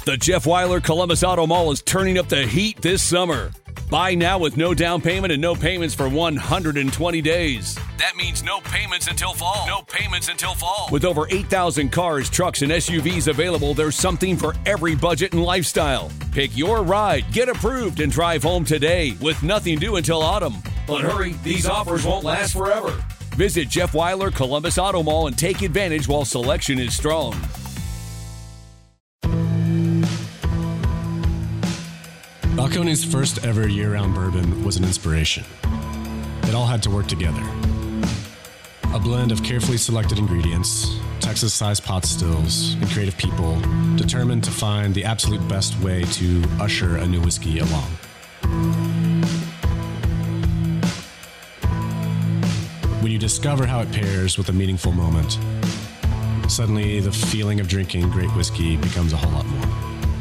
The Jeff Weiler Columbus Auto Mall is turning up the heat this summer. Buy now with no down payment and no payments for 120 days. That means no payments until fall. No payments until fall. With over 8,000 cars, trucks, and SUVs available, there's something for every budget and lifestyle. Pick your ride, get approved, and drive home today with nothing due until autumn. But hurry, these offers won't last forever. Visit Jeff Weiler Columbus Auto Mall and take advantage while selection is strong. Balcones' first ever year-round bourbon was an inspiration. It all had to work together. A blend of carefully selected ingredients, Texas-sized pot stills, and creative people determined to find the absolute best way to usher a new whiskey along. When you discover how it pairs with a meaningful moment, suddenly the feeling of drinking great whiskey becomes a whole lot more.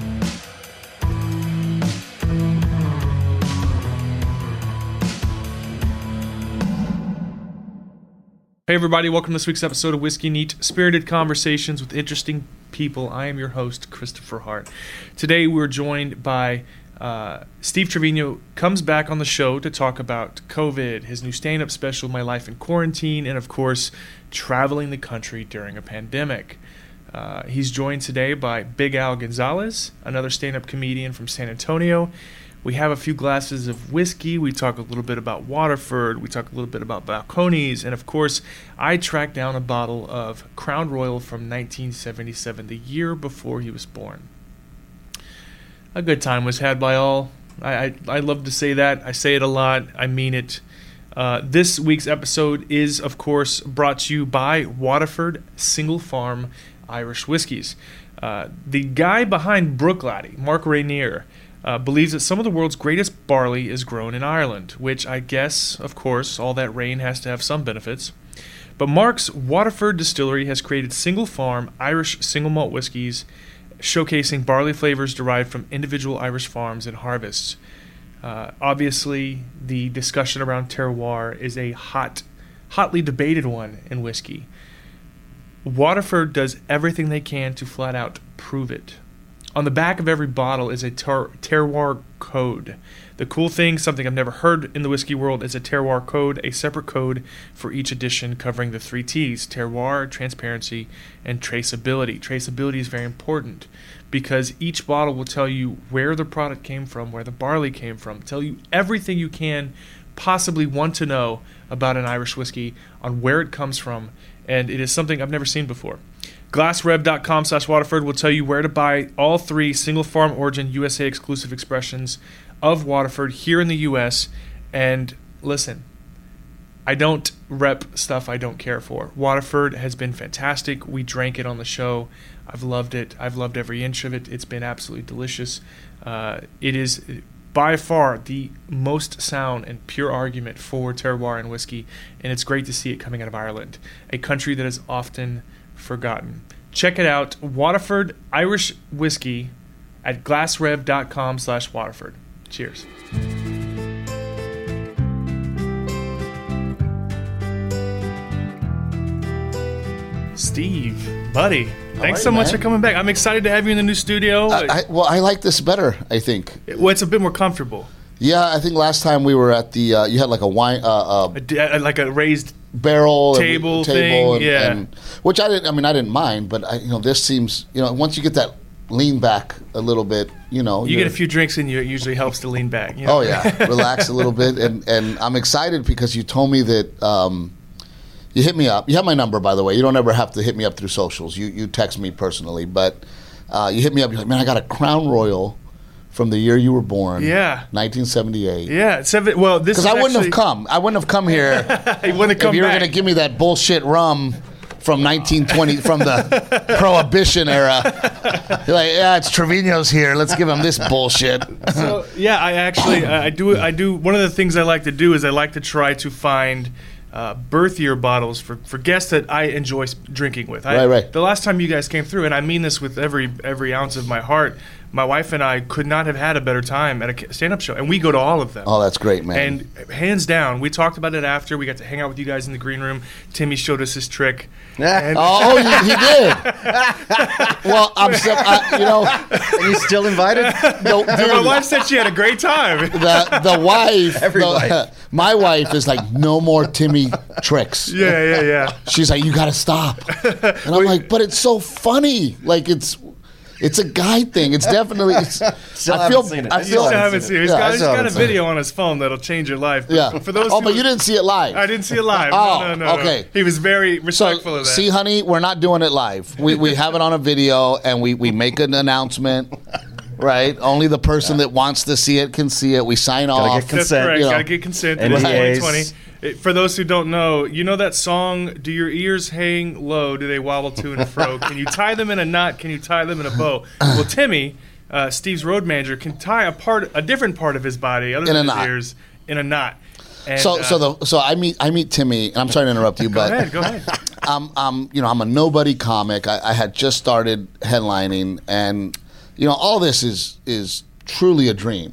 Hey everybody, welcome to this week's episode of Whiskey Neat, spirited conversations with interesting people. I am your host, Christopher Hart. Today we're joined by Steve Trevino, comes back on the show to talk about COVID, his new stand-up special, My Life in Quarantine, and of course, traveling the country during a pandemic. He's joined today by Big Al Gonzalez, another stand-up comedian from San Antonio. We have a few glasses of whiskey. We talk a little bit about Waterford. We talk a little bit about Balcones. And, of course, I tracked down a bottle of Crown Royal from 1977, the year before he was born. A good time was had by all. I love to say that. I say it a lot. I mean it. This week's episode is, of course, brought to you by Waterford Single Farm Irish Whiskies. The guy behind Bruichladdich, Mark Rainier, believes that some of the world's greatest barley is grown in Ireland, which I guess, of course, all that rain has to have some benefits. But Mark's Waterford distillery has created single-farm Irish single malt whiskies, showcasing barley flavors derived from individual Irish farms and harvests. Obviously, the discussion around terroir is a hotly debated one in whiskey. Waterford does everything they can to flat out prove it. On the back of every bottle is a terroir code. The cool thing, something I've never heard in the whiskey world, is a terroir code, a separate code for each edition covering the 3 T's: terroir, transparency, and traceability. Traceability is very important because each bottle will tell you where the product came from, where the barley came from, tell you everything you can possibly want to know about an Irish whiskey, on where it comes from, and it is something I've never seen before. GlassRev.com/Waterford will tell you where to buy all 3 single farm origin USA exclusive expressions of Waterford here in the US. And listen, I don't rep stuff I don't care for. Waterford has been fantastic. We drank it on the show. I've loved it. I've loved every inch of it. It's been absolutely delicious. It is by far the most sound and pure argument for terroir and whiskey, and it's great to see it coming out of Ireland, a country that is often forgotten. Check it out, Waterford Irish Whiskey at glassrev.com/Waterford. Cheers. Steve, buddy, thanks so much for coming back. I'm excited to have you in the new studio. I like this better, I think. Well, it's a bit more comfortable. Yeah, I think last time we were at the, you had like a wine, like a raised barrel table thing, and which I didn't mind, but this seems, once you get that lean back a little bit, you get a few drinks in you, it usually helps to lean back. Oh yeah, relax a little bit, and I'm excited because you told me that you hit me up. You have my number, by the way. You don't ever have to hit me up through socials. You text me personally, but you hit me up. You're like, man, I got a Crown Royal from the year you were born. Yeah. 1978. Yeah. Well, this is because I wouldn't have come. I wouldn't have come here if you were going to give me that bullshit rum from 1920, from the Prohibition era. You're like, yeah, it's Trevino's here. Let's give him this bullshit. So, yeah, I do. One of the things I like to do is I like to try to find birth year bottles for guests that I enjoy drinking with. Right. The last time you guys came through, and I mean this with every ounce of my heart, my wife and I could not have had a better time at a stand-up show, and we go to all of them. Oh, that's great, man. And hands down, we talked about it after. We got to hang out with you guys in the green room. Timmy showed us his trick. And He did. Well, Are you still invited? no, dude, my wife said she had a great time. the wife, Every wife. my wife is like, no more Timmy tricks. Yeah. She's like, you got to stop. And I'm like, but it's so funny. Like, it's a guy thing. It's definitely. Still haven't seen it. I You still haven't seen it. He's Yeah, got haven't a seen it. video on his phone that'll change your life. Yeah. For those but you didn't see it live. I didn't see it live. Oh, No. okay. He was very respectful So, of that. see, honey, we're not doing it live. We have it on a video, and we make an announcement, right? Only the person that wants to see it can see it. We sign off. get That's consent, correct. you know. Got to get consent. It was NDAs. 2020. For those who don't know, you know that song, Do Your Ears Hang Low, Do They Wobble To and Fro? Can you tie them in a knot? Can you tie them in a bow? Well, Timmy, Steve's road manager, can tie a different part of his body, other In than a his knot. ears, in a knot. And, So I meet Timmy, and I'm sorry to interrupt you, but Go ahead. I'm a nobody comic. I had just started headlining, and all this is truly a dream.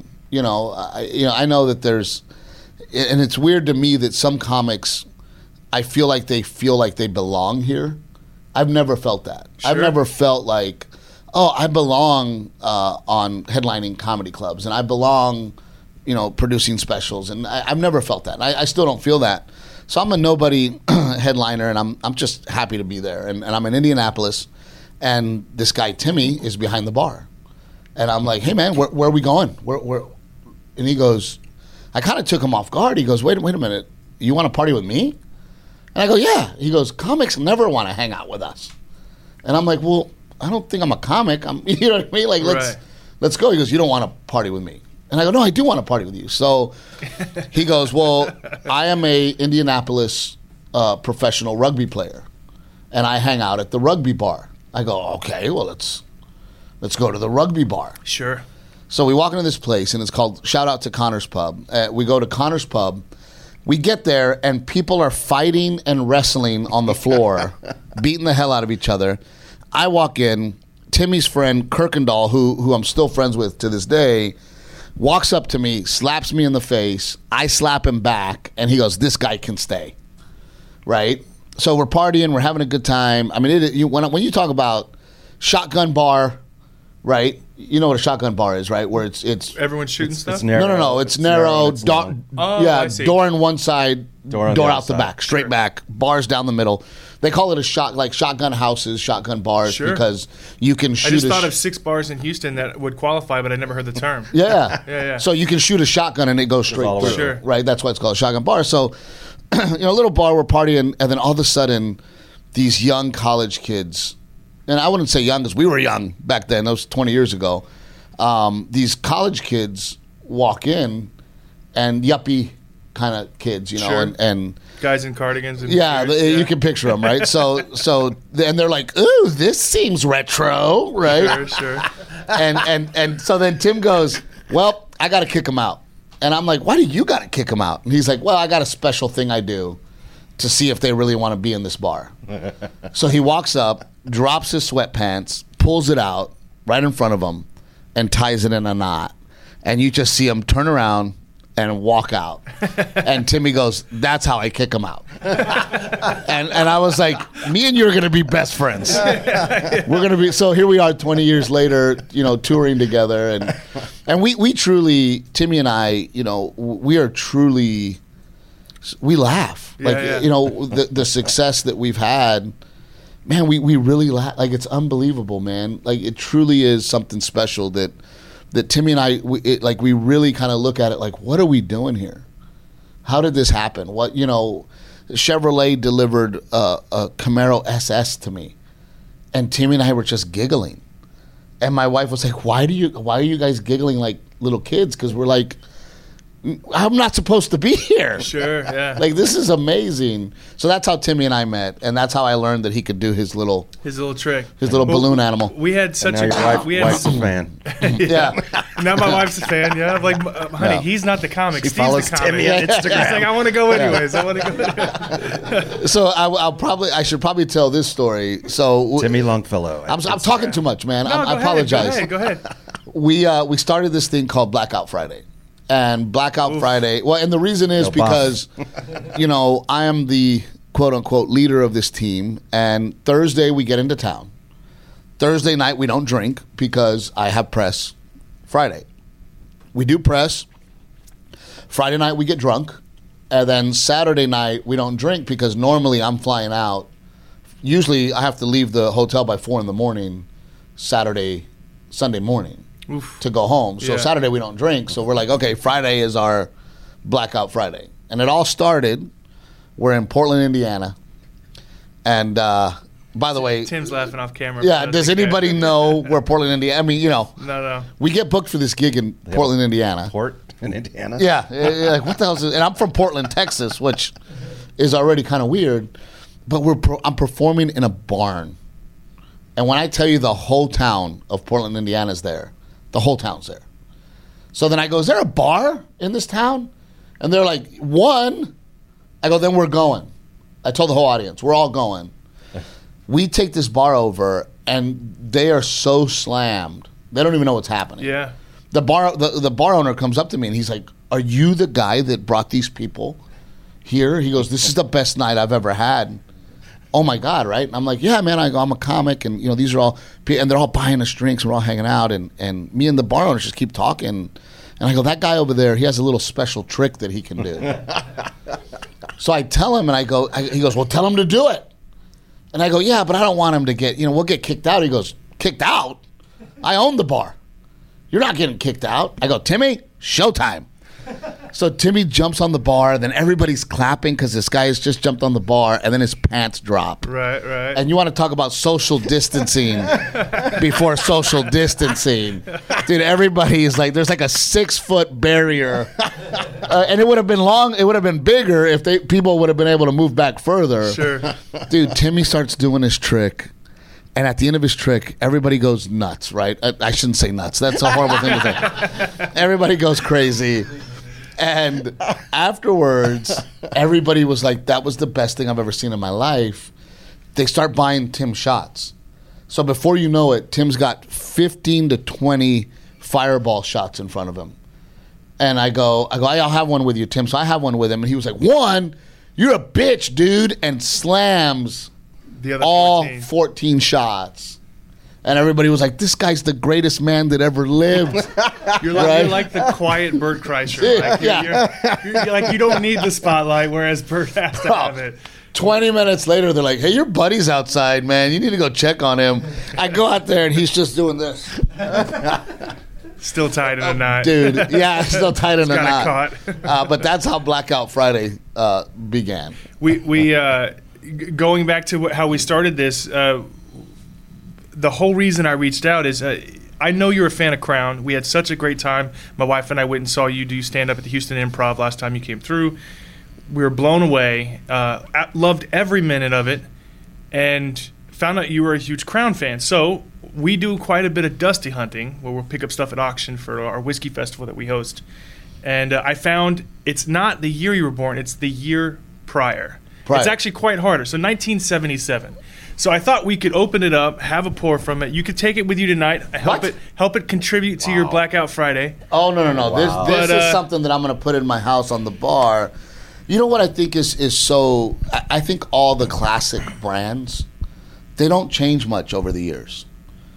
I know that there's, and it's weird to me that some comics, I feel like they belong here. I've never felt that. Sure. I've never felt like, oh, I belong on headlining comedy clubs, and I belong, producing specials, and I've never felt that. I still don't feel that. So I'm a nobody headliner, and I'm just happy to be there. And I'm in Indianapolis, and this guy Timmy is behind the bar, and I'm like, hey man, where are we going? Where? And he goes, I kind of took him off guard. He goes, wait a minute, you want to party with me? And I go, yeah. He goes, comics never want to hang out with us. And I'm like, well, I don't think I'm a comic. You know what I mean? Like, let's go. He goes, you don't want to party with me. And I go, no, I do want to party with you. So he goes, well, I am a Indianapolis professional rugby player, and I hang out at the rugby bar. I go, okay, well, let's go to the rugby bar. Sure. So we walk into this place, and it's called, shout out to Connor's Pub. We go to Connor's Pub. We get there, and people are fighting and wrestling on the floor, beating the hell out of each other. I walk in. Timmy's friend, Kirkendall, who I'm still friends with to this day, walks up to me, slaps me in the face. I slap him back, and he goes, this guy can stay. Right? So we're partying. We're having a good time. I mean, when you talk about shotgun bar, right? You know what a shotgun bar is, right? Where it's Everyone's shooting stuff? It's narrow. No. It's narrow. It's long. I see. Door on one side, Door on door the out other the side. back, straight back. Bars down the middle. They call it shotgun houses, shotgun bars, Sure. because you can shoot. I just thought of 6 bars in Houston that would qualify, but I never heard the term. Yeah. Yeah. So you can shoot a shotgun and it goes straight all the through. way through. Right. That's why it's called a shotgun bar. So, a little bar, we're partying, and then all of a sudden, these young college kids, and I wouldn't say young because we were young back then. That was 20 years ago. These college kids walk in, and yuppie kind of kids, Sure. and Guys in cardigans. And yeah, beards, you can picture them, right? So, and they're like, "Ooh, this seems retro," right? Sure. And so then Tim goes, "Well, I got to kick him out," and I'm like, "Why do you got to kick him out?" And he's like, "Well, I got a special thing I do to see if they really want to be in this bar." So he walks up, drops his sweatpants, pulls it out right in front of him, and ties it in a knot. And you just see him turn around and walk out. And Timmy goes, "That's how I kick him out." and I was like, me and you are going to be best friends. We're going to be. So here we are 20 years later, touring together. And we truly, Timmy and I, we are truly, we laugh. Yeah. The success that we've had, man, we really laugh. Like, it's unbelievable, man. Like, it truly is something special that Timmy and I, we really kind of look at it like, what are we doing here? How did this happen? Chevrolet delivered a Camaro SS to me, and Timmy and I were just giggling. And my wife was like, why are you guys giggling like little kids? Because we're like, I'm not supposed to be here. Sure, yeah. Like, this is amazing. So that's how Timmy and I met, and that's how I learned that he could do his little trick. His little balloon animal. We had such And now your wife's a fan. Yeah. Now my wife's a fan. Yeah, I'm like, honey, Yeah. he's not the comic. She Steve's follows the comic. Timmy on She's Instagram. like, I want to go anyways. I want to go. So I should probably tell this story. So Timmy Longfellow. I'm talking too much, man. No, I go apologize. Ahead, go ahead. We started this thing called Blackout Friday. And Blackout Friday, well, and the reason is because, I am the quote-unquote leader of this team, and Thursday we get into town. Thursday night we don't drink because I have press Friday. We do press. Friday night we get drunk, and then Saturday night we don't drink because normally I'm flying out. Usually I have to leave the hotel by 4 a.m. Sunday morning. Oof. To go home. So Yeah. Saturday we don't drink. So we're like, okay, Friday is our Blackout Friday. And it all started, we're in Portland, Indiana. And by the way, Tim's laughing off camera. yeah, but does that's okay. anybody know where Portland, Indiana? I mean, No. we get booked for this gig in Portland, Indiana. Port in Indiana. Yeah, like, what the hell is it? And I'm from Portland, Texas, which is already kind of weird. But I'm performing in a barn. And when I tell you the whole town of Portland, Indiana is there, the whole town's there. So then I go, is there a bar in this town? And they're like, one. I go, then we're going. I told the whole audience, we're all going. We take this bar over, and they are so slammed. They don't even know what's happening. Yeah. The bar owner comes up to me, and he's like, are you the guy that brought these people here? He goes, this is the best night I've ever had. Oh my God, right? And I'm like, yeah, man. I go, I'm a comic, and these are all, and they're all buying us drinks, and we're all hanging out, and me and the bar owners just keep talking, and I go, that guy over there, he has a little special trick that he can do. So I tell him, and he goes, well, tell him to do it. And I go, yeah, but I don't want him to get, we'll get kicked out. He goes, kicked out? I own the bar. You're not getting kicked out. I go, Timmy, showtime. So Timmy jumps on the bar, then everybody's clapping because this guy has just jumped on the bar, and then his pants drop. Right. And you want to talk about social distancing before social distancing. Dude, everybody is like, there's like a 6-foot barrier. And it would have been bigger if people would have been able to move back further. Sure. Dude, Timmy starts doing his trick. And at the end of his trick, everybody goes nuts, right? I shouldn't say nuts. That's a horrible thing to say. Everybody goes crazy. And afterwards, everybody was like, that was the best thing I've ever seen in my life. They start buying Tim shots. So before you know it, Tim's got 15 to 20 Fireball shots in front of him. And I go, I'll have one with you, Tim. So I have one with him. And he was like, one, you're a bitch, dude. And slams The other all 14. 14 shots. And everybody was like, this guy's the greatest man that ever lived. You're Right? like the quiet Bert Kreischer. Like, you're like, you don't need the spotlight, whereas Bert has to have it. 20 minutes later, they're like, hey, your buddy's outside, man. You need to go check on him. I go out there, and he's just doing this. Still tied in a knot. Dude, yeah, still tied in a Got knot. it caught. But that's how Blackout Friday began. We going back to how we started this, the whole reason I reached out is I know you're a fan of Crown. We had such a great time. My wife and I went and saw you do stand-up at the Houston Improv last time you came through. We were blown away. Loved every minute of it, and found out you were a huge Crown fan. So we do quite a bit of Dusty hunting, where we'll pick up stuff at auction for our whiskey festival that we host. And I found it's not the year you were born; it's the year prior. It's actually quite harder. So 1977. So I thought we could open it up, have a pour from it. You could take it with you tonight. Help it contribute to your Blackout Friday. Oh, no. Wow. This But, is something that I'm going to put in my house on the bar. You know what I think is so... I think all the classic brands, they don't change much over the years.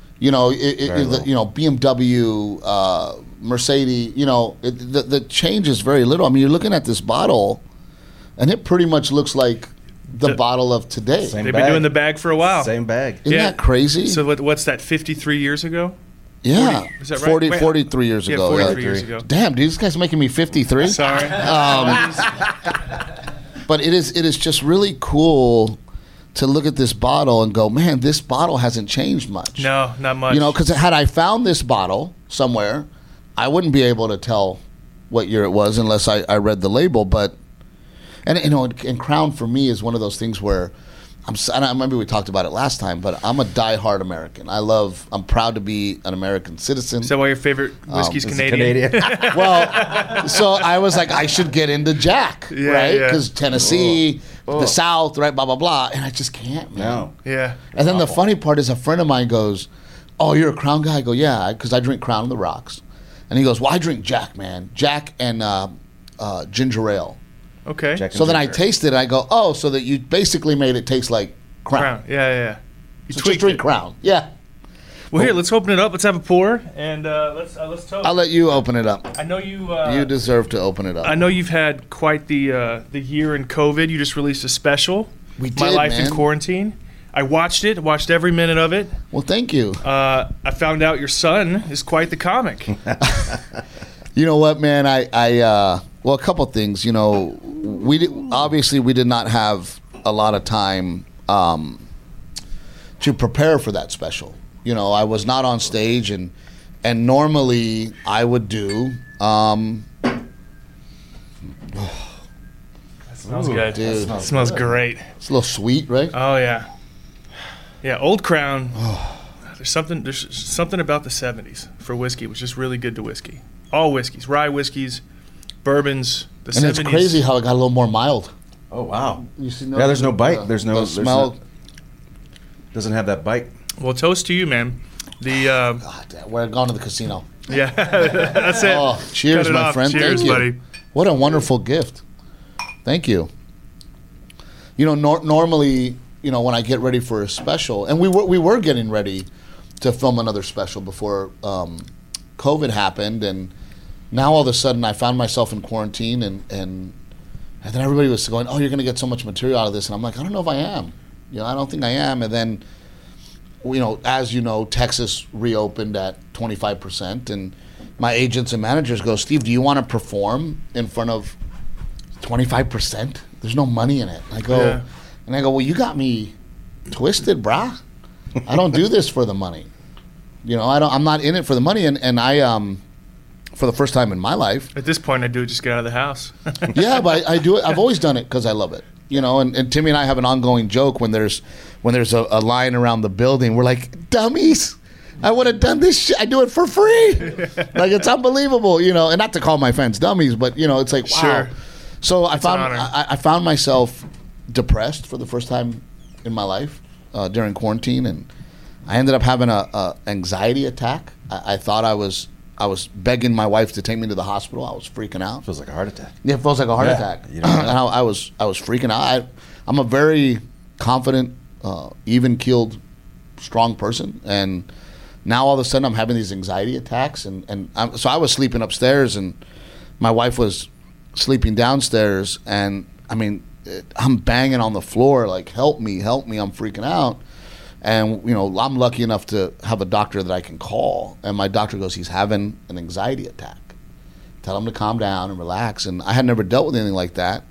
BMW, Mercedes, the change is very little. I mean, you're looking at this bottle, and it pretty much looks like the bottle of today. Same They've bag. been doing the bag for a while. Same bag. Isn't that crazy? So what's that, 53 years ago? Yeah. 40, is that right? 40, Wait, 43 years Yeah, ago. 43 years ago. Damn, dude, this guy's making me 53. Sorry. But it is just really cool to look at this bottle and go, man, this bottle hasn't changed much. No, not much. Because had I found this bottle somewhere, I wouldn't be able to tell what year it was unless I read the label. But and Crown for me is one of those things where I remember we talked about it last time, but I'm a diehard American. I'm proud to be an American citizen. Is that why your favorite whiskey's Canadian? Well, so I was like, I should get into Jack, right? Because Tennessee, the South, right? Blah blah blah, and I just can't, man. No. Yeah. And then the funny part is, a friend of mine goes, "Oh, you're a Crown guy?" I go, "Yeah," because I drink Crown on the rocks. And he goes, "Well, I drink Jack, man. Jack and ginger ale." Okay. So then I tasted it. I go, "Oh, so that you basically made it taste like Crown." Yeah. You So tweaked just drink it. Crown. Yeah. Well, here, let's open it up. Let's have a pour, and let's toast. I'll let you open it up. I know you. You deserve to open it up. I know you've had quite the year in COVID. You just released a special. We did, My Life in man. Quarantine. I watched it. Watched every minute of it. Well, thank you. I found out your son is quite the comic. You know what, man? Well, a couple things. You know, obviously we did not have a lot of time to prepare for that special. You know, I was not on stage, and normally I would do. Smells good. Dude. It smells great. It's a little sweet, right? Oh yeah, yeah. Old Crown. There's something about the '70s for whiskey, which is really good to whiskey. All whiskeys, rye whiskeys, bourbons. The And 70s. it's crazy how it got a little more mild. Oh wow. You see, Yeah, there's no bite. There's no smell. Doesn't have that bite. Well, toast to you, man. The God, we're going to the casino. yeah, that's it. Oh, cheers, Cut it my off. friend. Cheers, Thank you. buddy. What a wonderful gift. Thank you. You know, normally, you know, when I get ready for a special, and we were getting ready to film another special before COVID happened, and now all of a sudden I found myself in quarantine, and then everybody was going, "Oh, you're going to get so much material out of this," and I'm like, "I don't know if I am. You know, I don't think I am." And then, you know, as you know, Texas reopened at 25%, and my agents and managers go, "Steve, do you want to perform in front of 25%? There's no money in it." I go, well, you got me twisted, brah. I don't do this for the money. You know, I'm not in it for the money, and I for the first time in my life. At this point, I do just get out of the house. Yeah, but I do it. I've always done it because I love it. You know, and Timmy and I have an ongoing joke when there's a line around the building. We're like, dummies. I would have done this shit. I do it for free. Like, it's unbelievable, you know. And not to call my fans dummies, but, you know, it's like, wow. Sure. So I It's an honor. found myself depressed for the first time in my life during quarantine, and I ended up having a anxiety attack. I thought I was begging my wife to take me to the hospital. I was freaking out. Feels like a heart attack. Yeah, it feels like a heart attack. You don't know. And I was freaking out. I'm a very confident, even-keeled, strong person, and now all of a sudden I'm having these anxiety attacks, so I was sleeping upstairs, and my wife was sleeping downstairs, and I mean, I'm banging on the floor like, "Help me, help me!" I'm freaking out. And, you know, I'm lucky enough to have a doctor that I can call. And my doctor goes, "He's having an anxiety attack. Tell him to calm down and relax." And I had never dealt with anything like that.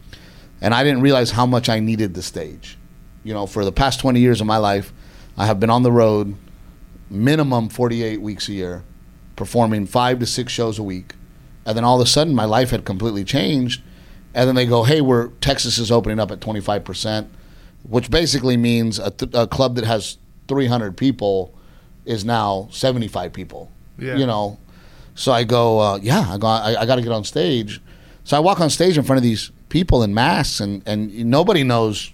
And I didn't realize how much I needed the stage. You know, for the past 20 years of my life, I have been on the road minimum 48 weeks a year, performing 5 to 6 shows a week. And then all of a sudden, my life had completely changed. And then they go, "Hey, Texas is opening up at 25%. Which basically means a club that has 300 people is now 75 people. Yeah. You know, so I go, I got to get on stage. So I walk on stage in front of these people in masks, and nobody knows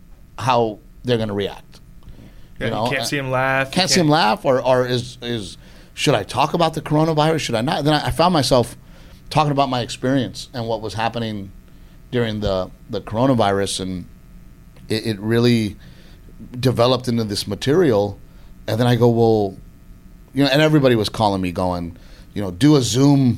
how they're going to react. Yeah, You know, you can't see him laugh. Can't see him laugh, or is should I talk about the coronavirus? Should I not? Then I found myself talking about my experience and what was happening during the coronavirus, and it really developed into this material. And then I go, well, you know, and everybody was calling me going, you know, do a Zoom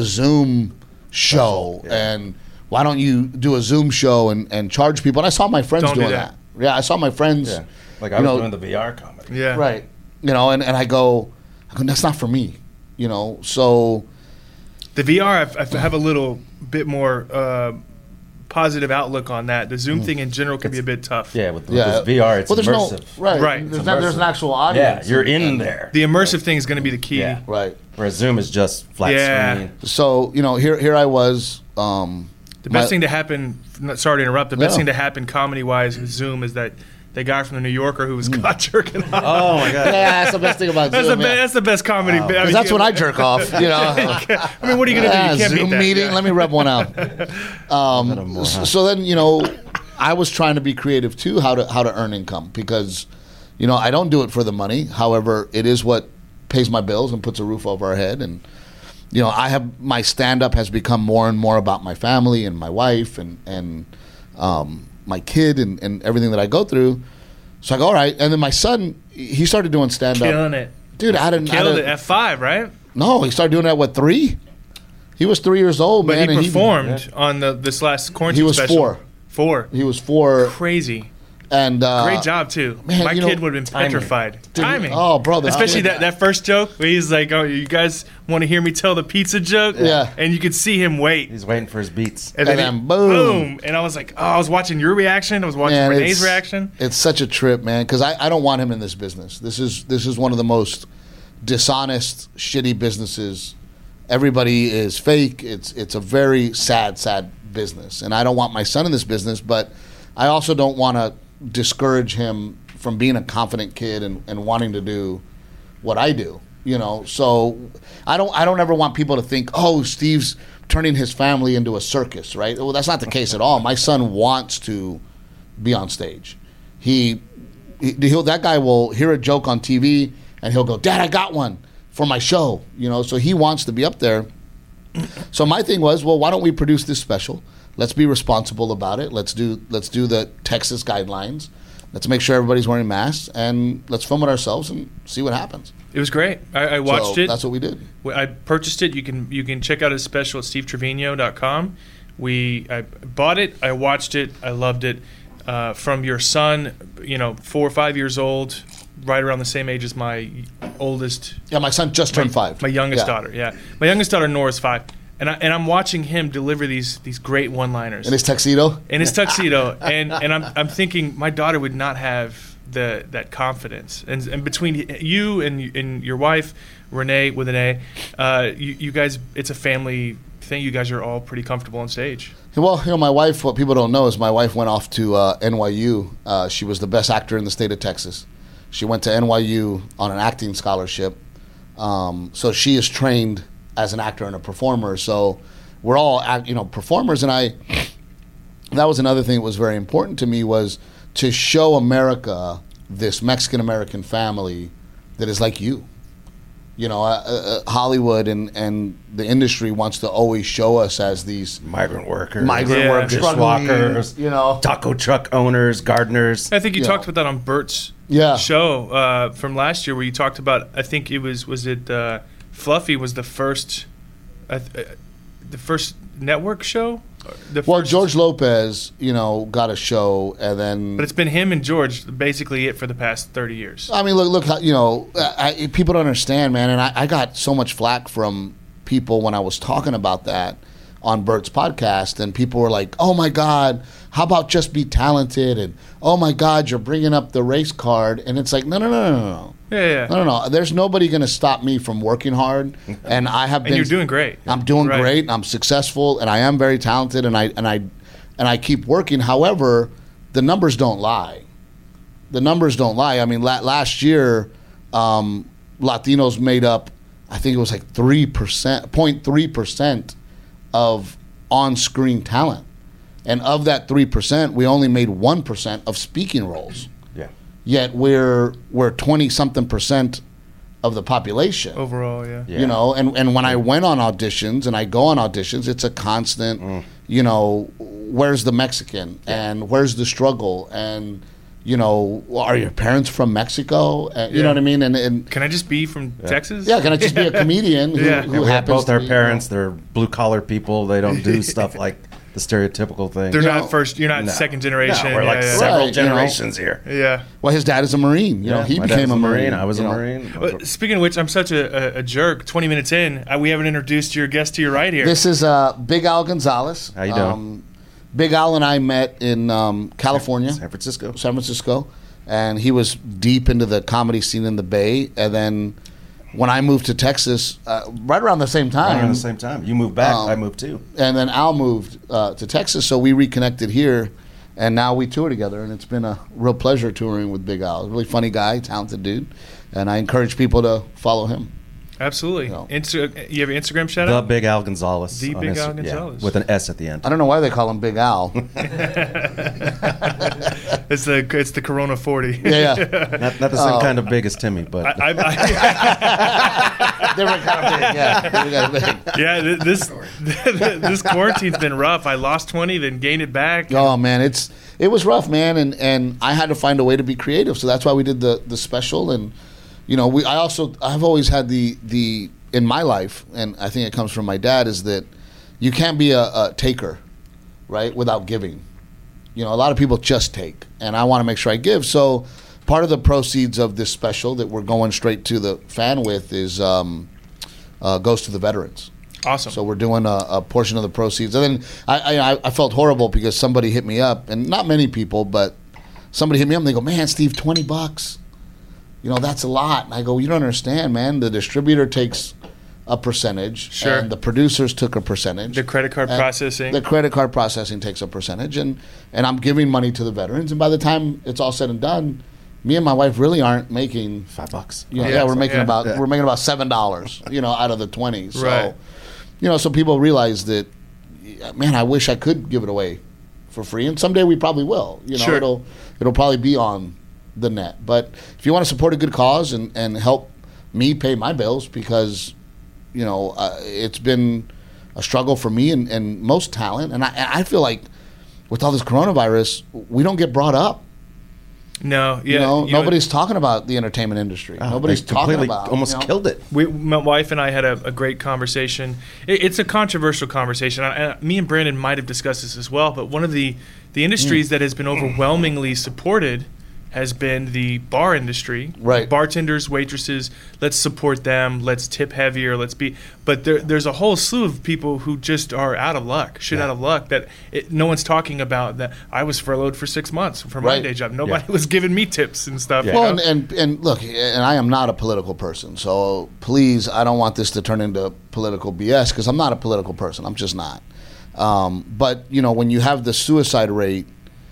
show. Yeah. And why don't you do a Zoom show and charge people? And I saw my friends Don't do doing that. that. Yeah, I saw my friends. Yeah. Like you I was know, doing the VR comedy. Yeah. Right. You know, and I go, that's not for me. You know, so The VR, I have a little bit more positive outlook on that. The Zoom thing in general can be a bit tough. Yeah, with this VR, it's there's immersive. Right. There's an actual audience. Yeah, you're in there. The immersive thing is going to be the key. Yeah. Right. Whereas Zoom is just flat screen. So here I was. The best thing to happen. Sorry to interrupt. The best thing to happen comedy wise with Zoom is that the guy from the New Yorker who was caught jerking off. Oh my god! Yeah, that's the best thing about Zoom. That's the best comedy. Wow. I mean, that's when I jerk off. I mean, what are you going to do? You can't Zoom beat that. meeting. Let me rub one out. So then I was trying to be creative too, how to earn income, because I don't do it for the money. However, it is what pays my bills and puts a roof over our head. And my stand up has become more and more about my family and my wife and my kid and everything that I go through. So I go, all right. And then my son, he started doing stand up. Killing it. Dude, Killed it at 5, right? No, he started doing that at 3. He was 3 years old, but man. He performed on this last quarantine He was special. 4. He was 4. Crazy. And great job too. Man, my kid would have been petrified. Timing. Oh, bro, especially that first joke where he's like, "Oh, you guys want to hear me tell the pizza joke?" Yeah. And you could see him wait. He's waiting for his beats. And then boom. And I was like, "Oh, I was watching your reaction. I was watching Renee's reaction." It's such a trip, man, because I don't want him in this business. This is one of the most dishonest, shitty businesses. Everybody is fake. It's a very sad business, and I don't want my son in this business, but I also don't want to discourage him from being a confident kid and wanting to do what I do, So I don't ever want people to think, oh, Steve's turning his family into a circus, right? Well, that's not the case at all. My son wants to be on stage. That guy will hear a joke on TV and he'll go, Dad, I got one for my show, So he wants to be up there. So my thing was, well, why don't we produce this special? Let's be responsible about it. Let's do the Texas guidelines. Let's make sure everybody's wearing masks, and let's film it ourselves and see what happens. It was great. I watched it. That's what we did. I purchased it. You can check out his special at stevetrevino.com. I bought it. I watched it. I loved it. From your son, 4 or 5 years old, right around the same age as my oldest. Yeah, my son just turned 5. My youngest daughter. Yeah, my youngest daughter Nora's 5. And I'm watching him deliver these great one-liners in his tuxedo. and I'm thinking my daughter would not have that confidence. And between you and your wife, Renee with an A, you guys, it's a family thing. You guys are all pretty comfortable on stage. Well, my wife. What people don't know is my wife went off to NYU. She was the best actor in the state of Texas. She went to NYU on an acting scholarship. So she is trained as an actor and a performer, so we're all performers. And that was another thing that was very important to me, was to show America this Mexican American family that is like you. Hollywood and the industry wants to always show us as these migrant workers, dishwalkers, taco truck owners, gardeners. I think you talked about that on Bert's show from last year, where you talked about, I think it was Fluffy was the first network show. George Lopez, got a show, and then. But it's been him and George basically it for the past 30 years. I mean, look, people don't understand, man, and I got so much flack from people when I was talking about that on Bert's podcast, and people were like, "Oh my God, how about just be talented?" And "Oh my God, you're bringing up the race card," and it's like, no. Yeah. No. There's nobody going to stop me from working hard, and I have been. And you're doing great. I'm doing great. I'm successful, and I am very talented, and I keep working. However, the numbers don't lie. I mean, last year, Latinos made up, I think it was like 0.3% of on-screen talent, and of that 3%, we only made 1% of speaking roles. Yet we're 20-something% of the population overall. Yeah. And when I went on auditions and I go on auditions, it's a constant. Where's the Mexican and where's the struggle, and are your parents from Mexico? You know what I mean? And can I just be from Texas? Yeah, can I just be a comedian who we have happens both our to be, parents. They're blue collar people. They don't do stuff like the stereotypical thing. They're not first. You're not second generation. No, we're like several generations here. Yeah. Well, his dad is a Marine. He became a Marine. I was a Marine. Well, speaking of which, I'm such a jerk. 20 minutes in, we haven't introduced your guest to your right here. This is Big Al Gonzalez. How you doing? Big Al and I met in California, San Francisco. and he was deep into the comedy scene in the Bay. And then when I moved to Texas, right around the same time. Around the same time. You moved back. I moved too. And then Al moved to Texas, so we reconnected here, and now we tour together. And it's been a real pleasure touring with Big Al. Really funny guy, talented dude, and I encourage people to follow him. Absolutely. No. You have an Instagram shout The out? Big Al Gonzalez. The on Big Al Insta- Gonzalez. with an S at the end. I don't know why they call him Big Al. It's the Corona 40. Yeah. Not the same kind of big as Timmy, but They were kind of big, yeah. They were kind of big. Yeah, this quarantine's been rough. I lost 20, then gained it back. Oh man, it was rough, man, and I had to find a way to be creative. So that's why we did the special, and you know, I've always had the in my life, and I think it comes from my dad, is that you can't be a taker, right, without giving. You know, a lot of people just take, and I want to make sure I give. So part of the proceeds of this special that we're going straight to the fan with is goes to the veterans. Awesome. So we're doing a portion of the proceeds. And then I felt horrible because somebody hit me up, and not many people, but somebody hit me up and they go, man, Steve, $20. You know, that's a lot. And I go, you don't understand, man. The distributor takes a percentage. Sure. And the producers took a percentage. The credit card And processing. The credit card processing takes a percentage. And I'm giving money to the veterans. And by the time it's all said and done, me and my wife really aren't making $5. You know, Yeah, we're making yeah. about $7, you know, out of the 20. So, Right. you know, so people realize that, man, I wish I could give it away for free, and someday we probably will. You know, Sure. it'll probably be on the net. But if you want to support a good cause and help me pay my bills, because you know it's been a struggle for me and most talent, and I feel like with all this coronavirus, we don't get brought up. No, yeah. You know, nobody's talking about the entertainment industry. Nobody's They talking completely about almost you know? killed it. My wife and I had a great conversation. It's a controversial conversation. Me and Brandon might have discussed this as well, but one of the industries that has been overwhelmingly supported has been the bar industry. Right. Bartenders, waitresses, let's support them, let's tip heavier, but there's a whole slew of people who just are out of luck, out of luck, that no one's talking about. That I was furloughed for 6 months for my Right. day job. Nobody was giving me tips and stuff. Yeah. you Well, know? and look, and I am not a political person, so please, I don't want this to turn into political BS, because I'm not a political person. I'm just not. But, you know, when you have the suicide rate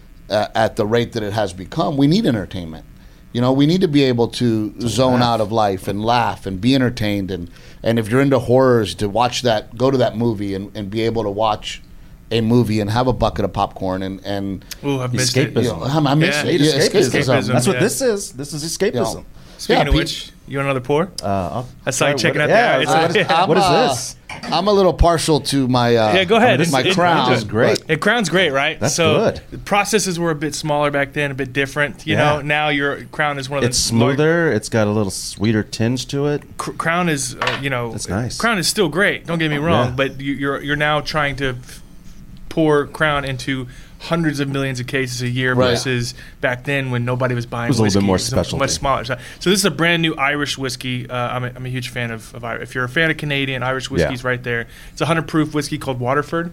at the rate that it has become, we need entertainment. You know, we need to be able to zone out of life and laugh and be entertained. And if you're into horrors, to watch that, go to that movie and be able to watch a movie and have a bucket of popcorn and Ooh, I've missed it. Escapism. you know, I miss Yeah. it. Yeah, Escapism. That's what Yeah. this is. This is escapism. Speaking Yeah, of which, you want another pour? I saw you checking out the eyes. What is this? I'm a little partial to my Yeah, go ahead. my Crown. is great. Crown's great, right? That's so good. The processes were a bit smaller back then, a bit different. You know, now your Crown is one of the It's smoother. It's got a little sweeter tinge to it. Crown is, That's nice. Crown is still great. Don't get me wrong, Yeah. but you're now trying to pour Crown into hundreds of millions of cases a year Right. versus back then when nobody was buying. It was a little bit whiskey. more It was specialty. much smaller. So this is a brand new Irish whiskey. I'm a huge fan of Irish. If you're a fan of Canadian, Irish whiskey's right there. It's a 100 proof whiskey called Waterford.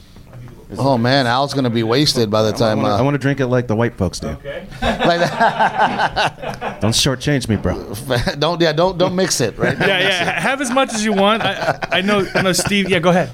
Oh man, Al's gonna be wasted by the time. I want to drink it like the white folks do. Okay. like that. Don't shortchange me, bro. don't mix it, right? Yeah. Have as much as you want. I know, Steve. Yeah, go ahead.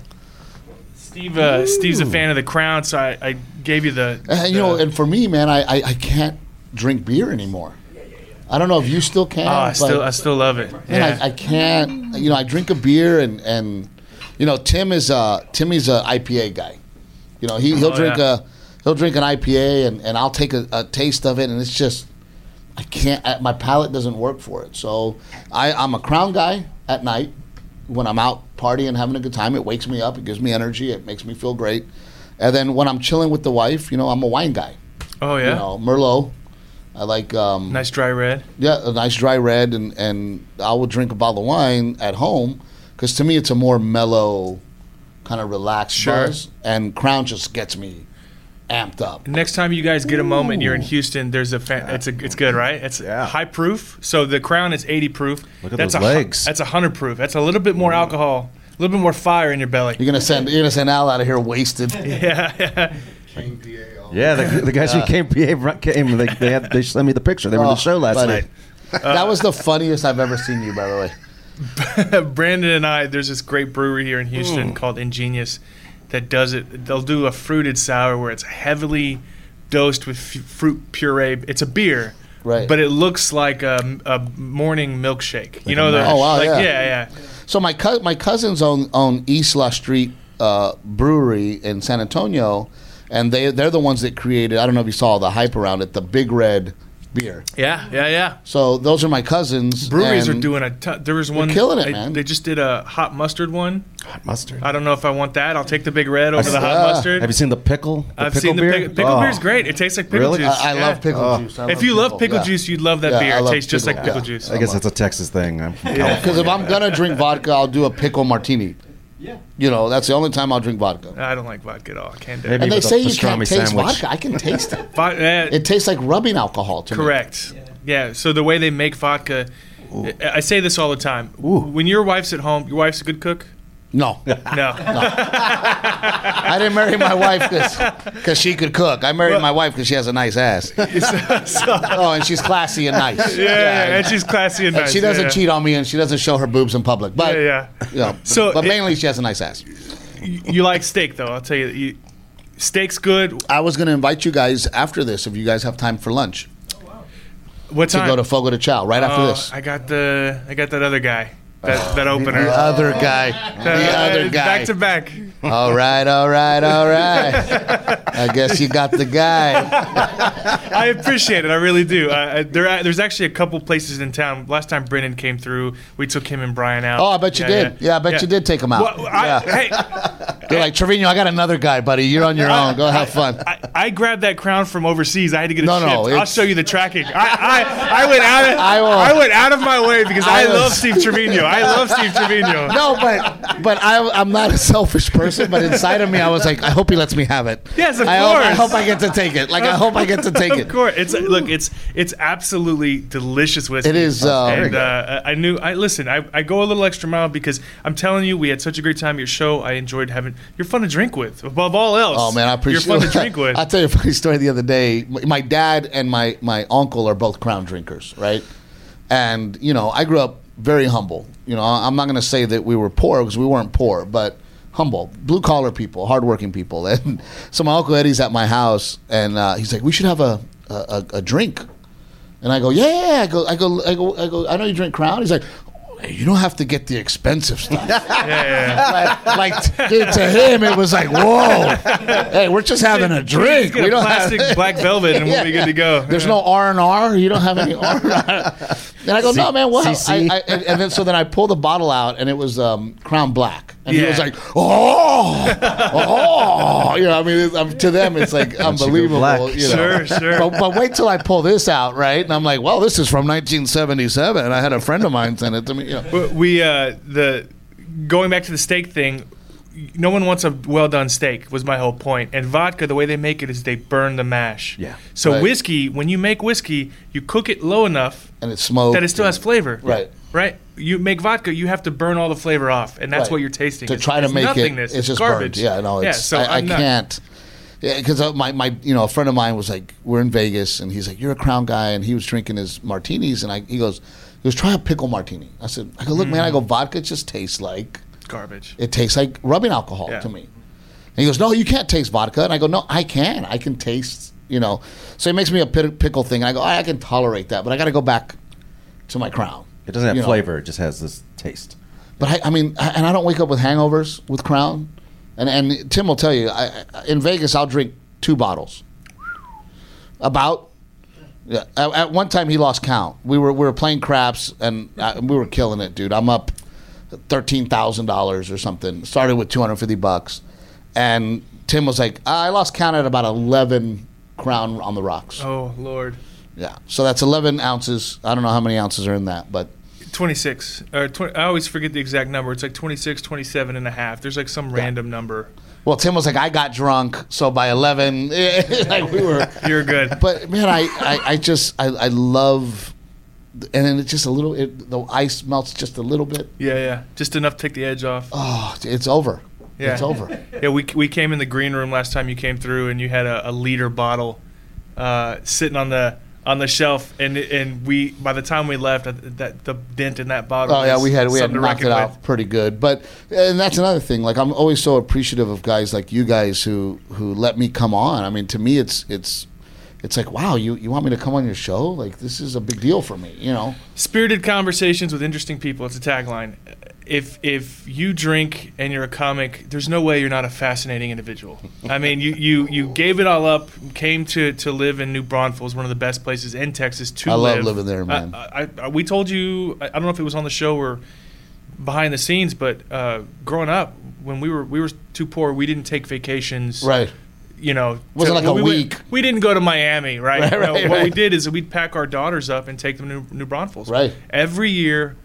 Steve's a fan of the Crown, so I gave you the. You know, and for me, man, I can't drink beer anymore. I don't know if you still can. I still love it. Man, Yeah. I can't. You know, I drink a beer and you know, Timmy's a IPA guy. You know, he'll drink an IPA and I'll take a taste of it, and it's just I can't. My palate doesn't work for it. So I'm a Crown guy at night when I'm out partying, having a good time. It wakes me up. It gives me energy. It makes me feel great. And then when I'm chilling with the wife, you know, I'm a wine guy. Oh yeah. You know, Merlot. I like Nice dry red. yeah, a nice dry red, and I would drink a bottle of wine at home because to me it's a more mellow, kind of relaxed buzz, and Crown just gets me amped up. Next time you guys get a moment, you're in Houston. There's it's good, right? It's high proof. So the Crown is 80 proof. Look at that's those legs. That's 100 proof. That's a little bit more alcohol, a little bit more fire in your belly. You're gonna send Al out of here wasted. Yeah. King PA. Yeah, the guys from King PA came. They sent me the picture. They were in the show last buddy. night. That was the funniest I've ever seen you, by the way. Brandon and I, there's this great brewery here in Houston called Ingenious that does it. They'll do a fruited sour where it's heavily dosed with fruit puree. It's a beer, Right. but it looks like a morning milkshake. You know, Oh, wow, like, yeah. yeah. So my cousins own East La Street Brewery in San Antonio, and they're the ones that created. I don't know if you saw the hype around it, the Big Red beer. Yeah. So those are my cousins. Breweries are and doing a ton. There was one killing it, man. They just did a hot mustard one. Hot mustard. I don't know if I want that. I'll take the Big Red over the hot Yeah. mustard. Have you seen the pickle? I've seen the beer? pickle beer's great. It tastes like pickle Really? juice. I love pickle juice. I If you love pickle yeah. juice, you'd love that Yeah, beer. I It love tastes just like pickle, pickle yeah. juice. I guess that's a Texas thing. I'm from California. Because if I'm gonna drink vodka, I'll do a pickle martini. Yeah. You know, that's the only time I'll drink vodka. I don't like vodka at all. I can't do Maybe it. And they with a say you can't pastrami taste sandwich. vodka. I can taste it. It It tastes like rubbing alcohol to me. correct. Yeah. So the way they make vodka, I say this all the time. When your wife's at home, your wife's a good cook. No. No. I didn't marry my wife because she could cook. I married my wife because she has a nice ass. Oh, and she's classy and nice. Yeah, and she's classy and And nice. she doesn't yeah. cheat on me, and she doesn't show her boobs in public. But Yeah. you know, So but it- mainly she has a nice ass. You like steak, though. I'll tell you. Steak's good. I was going to invite you guys after this if you guys have time for lunch What to time? go to Fogo de Chao right after this. I got that other guy. That opener. The other guy. The other guy. Back to back. All right. I guess you got the guy. I appreciate it. I really do. There's actually a couple places in town. Last time Brennan came through, we took him and Brian out. Oh, I bet you did. Yeah, I bet you did take him out. Well, Yeah. Hey, They're like, Trevino, I got another guy, buddy. You're on your own. Go have fun. I grabbed that crown from overseas. I had to get it No, shipped. no, I'll it's- show you the tracking. I went out. I went out of my way because I was- love Steve Trevino. I love Steve Trevino. No, but I'm not a selfish person. But inside of me, I was like, I hope he lets me have it. Yes, of I course. hope I get to take it. Like I hope I get to take Of it. course, it's absolutely delicious whiskey. It is, and I go a little extra mile because I'm telling you, we had such a great time at your show. I enjoyed having. You're fun to drink with, above all else. Oh man, I appreciate. You're fun to drink with. I'll tell you a funny story. The other day, my dad and my uncle are both Crown drinkers, right? And you know, I grew up very humble. You know, I'm not going to say that we were poor because we weren't poor, but humble, blue collar people, hardworking people. And so my uncle Eddie's at my house, and he's like, "We should have a drink." And I go, "Yeah." I go. I know you drink Crown. He's like, "You don't have to get the expensive stuff." Dude, to him, it was like, "Whoa, hey, we're just having a drink. Get We a don't plastic have black velvet, and we'll be good to go. There's no R&R. You don't have any R&R." And I go, "No, man. What?" CC. And then I pull the bottle out, and it was Crown Black, and he Yeah. was like, "Oh." You know, I mean, to them, it's like unbelievable. Black. You know? Sure. But wait till I pull this out, right? And I'm like, "Well, this is from 1977." And I had a friend of mine send it to me. You know. Going back to the steak thing, no one wants a well done steak was my whole point. And vodka, the way they make it is they burn the mash. Yeah. So Right. whiskey, when you make whiskey, you cook it low enough And it's smoked. that it still has flavor. Right. Right. You make vodka, you have to burn all the flavor off, and that's Right. what you're tasting. to try to make it. nothingness. It's just garbage. burned. Yeah, no, it's, so I I'm not- can't. Yeah, because my a friend of mine was like, we're in Vegas, and he's like, "You're a Crown guy," and he was drinking his martinis, and he goes, "Try a pickle martini." I go, "Look, man," I go, "Vodka just tastes like Garbage. it tastes like rubbing alcohol Yeah. to me." And he goes, "No, you can't taste vodka," and I go, "No, I can. I can taste." You know, so he makes me a pickle thing, and I go, "I can tolerate that, but I got to go back to my Crown." It doesn't have You know. flavor. It just has this taste. But I mean, and I don't wake up with hangovers with Crown. And Tim will tell you, in Vegas, I'll drink 2 bottles. Yeah. At one time, he lost count. We were playing craps, and we were killing it, dude. I'm up $13,000 or something. Started with $250, and Tim was like, "I lost count at about 11 Crown on the rocks." Oh Lord. Yeah, so that's 11 ounces. I don't know how many ounces are in that, but 26 or 20, I always forget the exact number. It's like 26, 27 and a half. There's like some random number. well, Tim was like, "I got drunk, so by 11, like we were." You're good. But man, I love, and then it's just a little. The ice melts just a little bit. Yeah. Just enough to take the edge off. Oh, it's over. Yeah. It's over. Yeah, we came in the green room last time you came through, and you had a liter bottle sitting on the shelf, and we by the time we left, that the dent in that bottle. Oh yeah, we had something to knocked it reckon out with. pretty good. And that's another thing. Like, I'm always so appreciative of guys like you guys who let me come on. I mean, to me, it's like, wow, you want me to come on your show? Like, this is a big deal for me, you know. Spirited conversations with interesting people. It's a tagline. If you drink and you're a comic, there's no way you're not a fascinating individual. I mean, you gave it all up, came to live in New Braunfels, one of the best places in Texas to live. I love living there, man. We told you, I don't know if it was on the show or behind the scenes, but growing up, when we were too poor, we didn't take vacations. Right. You know, wasn't like a week. We didn't go to Miami, right? Right, What we right. did is we'd pack our daughters up and take them to New Braunfels. Right. Every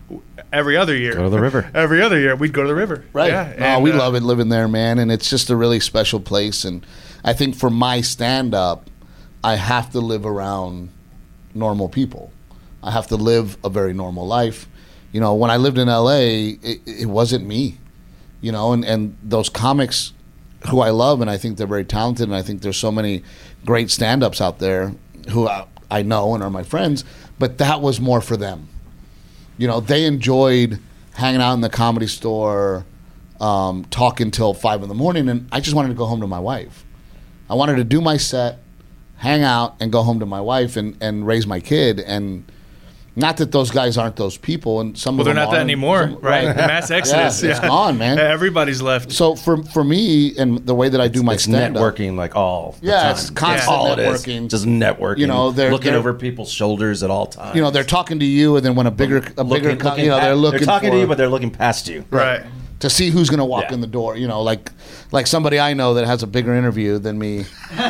other year. Go to the river. Every other year, we'd go to the river. Right. Yeah. No, we love it living there, man. And it's just a really special place. And I think for my stand-up, I have to live around normal people. I have to live a very normal life. You know, when I lived in L.A., it wasn't me. You know, and those comics who I love, and I think they're very talented, and I think there's so many great stand-ups out there who I know and are my friends, but that was more for them. You know, they enjoyed hanging out in the Comedy Store, talking till 5 a.m, and I just wanted to go home to my wife. I wanted to do my set, hang out, and go home to my wife and raise my kid. And not that those guys aren't those people, and some of them they're not are, that anymore, some- right? The mass exodus. Yeah, it's gone, man. Everybody's left. So for me and the way that I do my It's stand-up, networking like all the Yeah, time. it's constant all it is. networking. Just networking. You know, they're looking they're- over people's shoulders at all times. you know, they're talking to you, and then when a bigger, you know, they're looking. They're talking for, to you, but they're looking past you. Right. to see who's going to walk Yeah. in the door. You know, like somebody I know that has a bigger interview than me.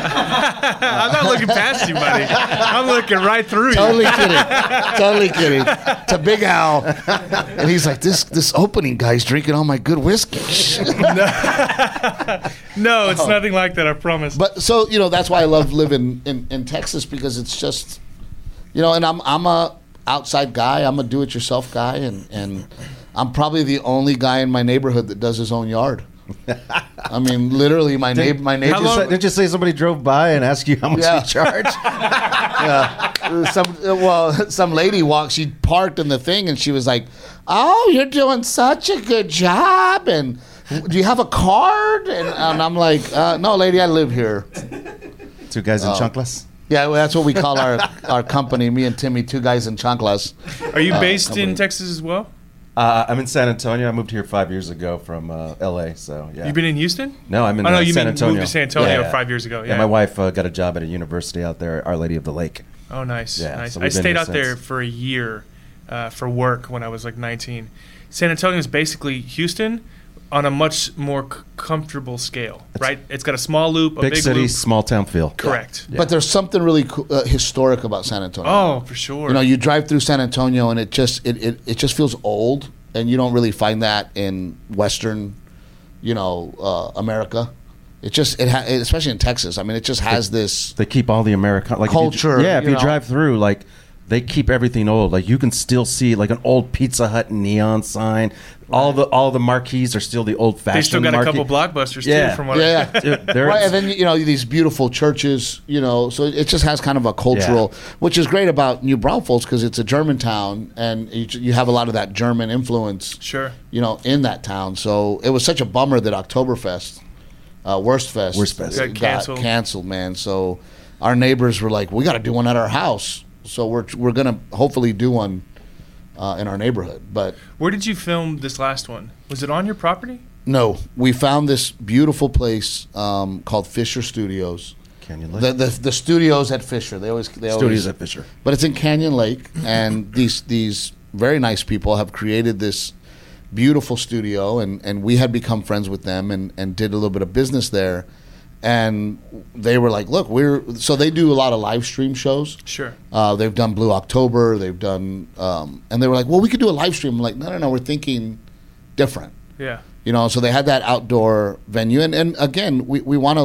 I'm not looking past you, buddy. I'm looking right through Totally you. kidding. To Big Al, and he's like, this opening guy's drinking all my good whiskey. No, it's nothing like that, I promise. But so, you know, that's why I love living in Texas, because it's just, you know, and I'm a outside guy. I'm a do-it-yourself guy, and I'm probably the only guy in my neighborhood that does his own yard. I mean, literally, my neighbor. How long- Did you say somebody drove by and asked you how much Yeah. you charge? Some lady walked. She parked in the thing, and she was like, "Oh, you're doing such a good job, and do you have a card?" And I'm like, "No, lady, I live here." Two guys in chunkless? Yeah, well, that's what we call our company. Me and Timmy, two guys in chanclas. Are you based company. in Texas as well? I'm in San Antonio. I moved here 5 years ago from L.A., so yeah. You've been in Houston? No, I'm in Oh, no, you San mean Antonio. moved to San Antonio 5 years ago. Yeah, Yeah. my wife got a job at a university out there, Our Lady of the Lake. Oh, nice. Yeah, Nice. so I we've been stayed here out there since. for a year for work when I was like 19. San Antonio is basically Houston on a much more comfortable scale, right? It's got a small loop, a Big big city, loop. small town feel. Correct. Yeah. But there's something really historic about San Antonio. Oh, for sure. You know, you drive through San Antonio, and it just feels old, and you don't really find that in Western, you know, America. Especially in Texas. I mean, it just has this. They keep all the American like Culture, If you you know. drive through, like they keep everything old. Like you can still see like an old Pizza Hut neon sign. All the marquees are still the old fashioned. they still got a couple blockbusters Yeah. too, from what Yeah, I Dude, they're- right, and then you know these beautiful churches, you know, so it just has kind of a cultural, which is great about New Braunfels because it's a German town, and you have a lot of that German influence, Sure. you know, in that town. So it was such a bummer that Oktoberfest, Wurstfest, Got canceled. man. So our neighbors were like, "We got to do one at our house." So we're gonna hopefully do one in our neighborhood, but. Where did you film this last one? Was it on your property? No, we found this beautiful place called Fisher Studios. Canyon Lake. The studios at Fisher. They always Studios at Fisher. But it's in Canyon Lake, and these very nice people have created this beautiful studio, and we had become friends with them and did a little bit of business there. And they were like, "Look, so they do a lot of live stream shows. Sure. They've done Blue October. They've done, and they were like, "Well, we could do a live stream." I'm like, "No, we're thinking different." Yeah. You know, so they had that outdoor venue. And again, we want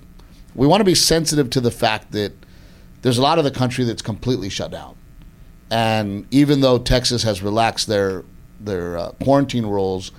to be sensitive to the fact that there's a lot of the country that's completely shut down. And even though Texas has relaxed their quarantine rules,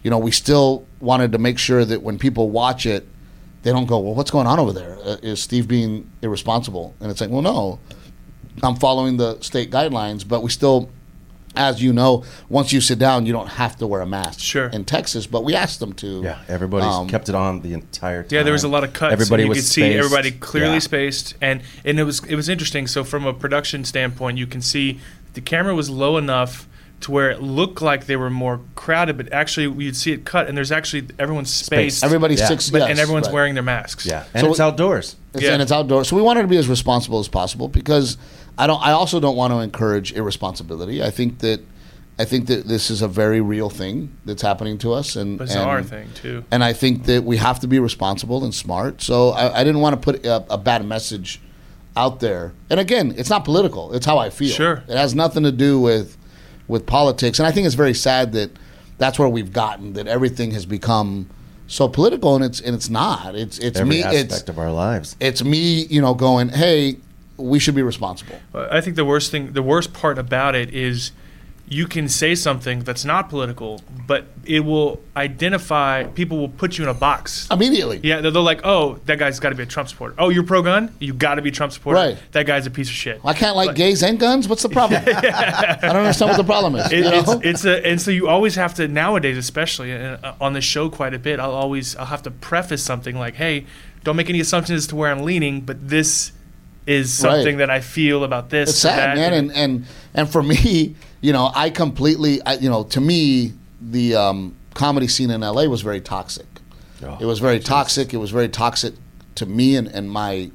we still wanted to make sure that when people watch it, they don't go, well, what's going on over there? Is Steve being irresponsible? And it's like, well, no, I'm following the state guidelines, but we still, as you know, once you sit down, you don't have to wear a mask in Texas, but we asked them to. Yeah, everybody's kept it on the entire time. Yeah, there was a lot of cuts. Everybody you was could spaced. see everybody clearly spaced, and it was interesting. So from a production standpoint, you can see the camera was low enough to where it looked like they were more crowded, but actually you'd see it cut, and there's actually everyone's spaced. Everybody's six, and everyone's wearing their masks. Yeah, and it's outdoors. And it's outdoors. So we wanted to be as responsible as possible because I also don't want to encourage irresponsibility. I think that this is a very real thing that's happening to us, and bizarre thing too. And I think that we have to be responsible and smart. So I didn't want to put a bad message out there. And again, it's not political. It's how I feel. Sure, it has nothing to do with politics. And I think it's very sad that that's where we've gotten, that everything has become so political, and it's not. It's every me. Aspect of our lives. It's me, going, hey, we should be responsible. I think the worst part about it is you can say something that's not political, but it will identify, people will put you in a box. Immediately. Yeah, they're like, oh, that guy's got to be a Trump supporter. Oh, you're pro-gun? You got to be a Trump supporter. Right. That guy's a piece of shit. I can't like gays and guns? What's the problem? I don't understand what the problem is. And so you always have to, nowadays especially, on the show quite a bit, I'll have to preface something like, hey, don't make any assumptions as to where I'm leaning, but this is something that I feel about this. It's sad, man. And for me, I completely, to me, the comedy scene in LA was very toxic. Oh, it was very toxic. It was very toxic to me and my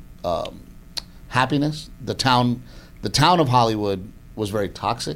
happiness. The town of Hollywood was very toxic.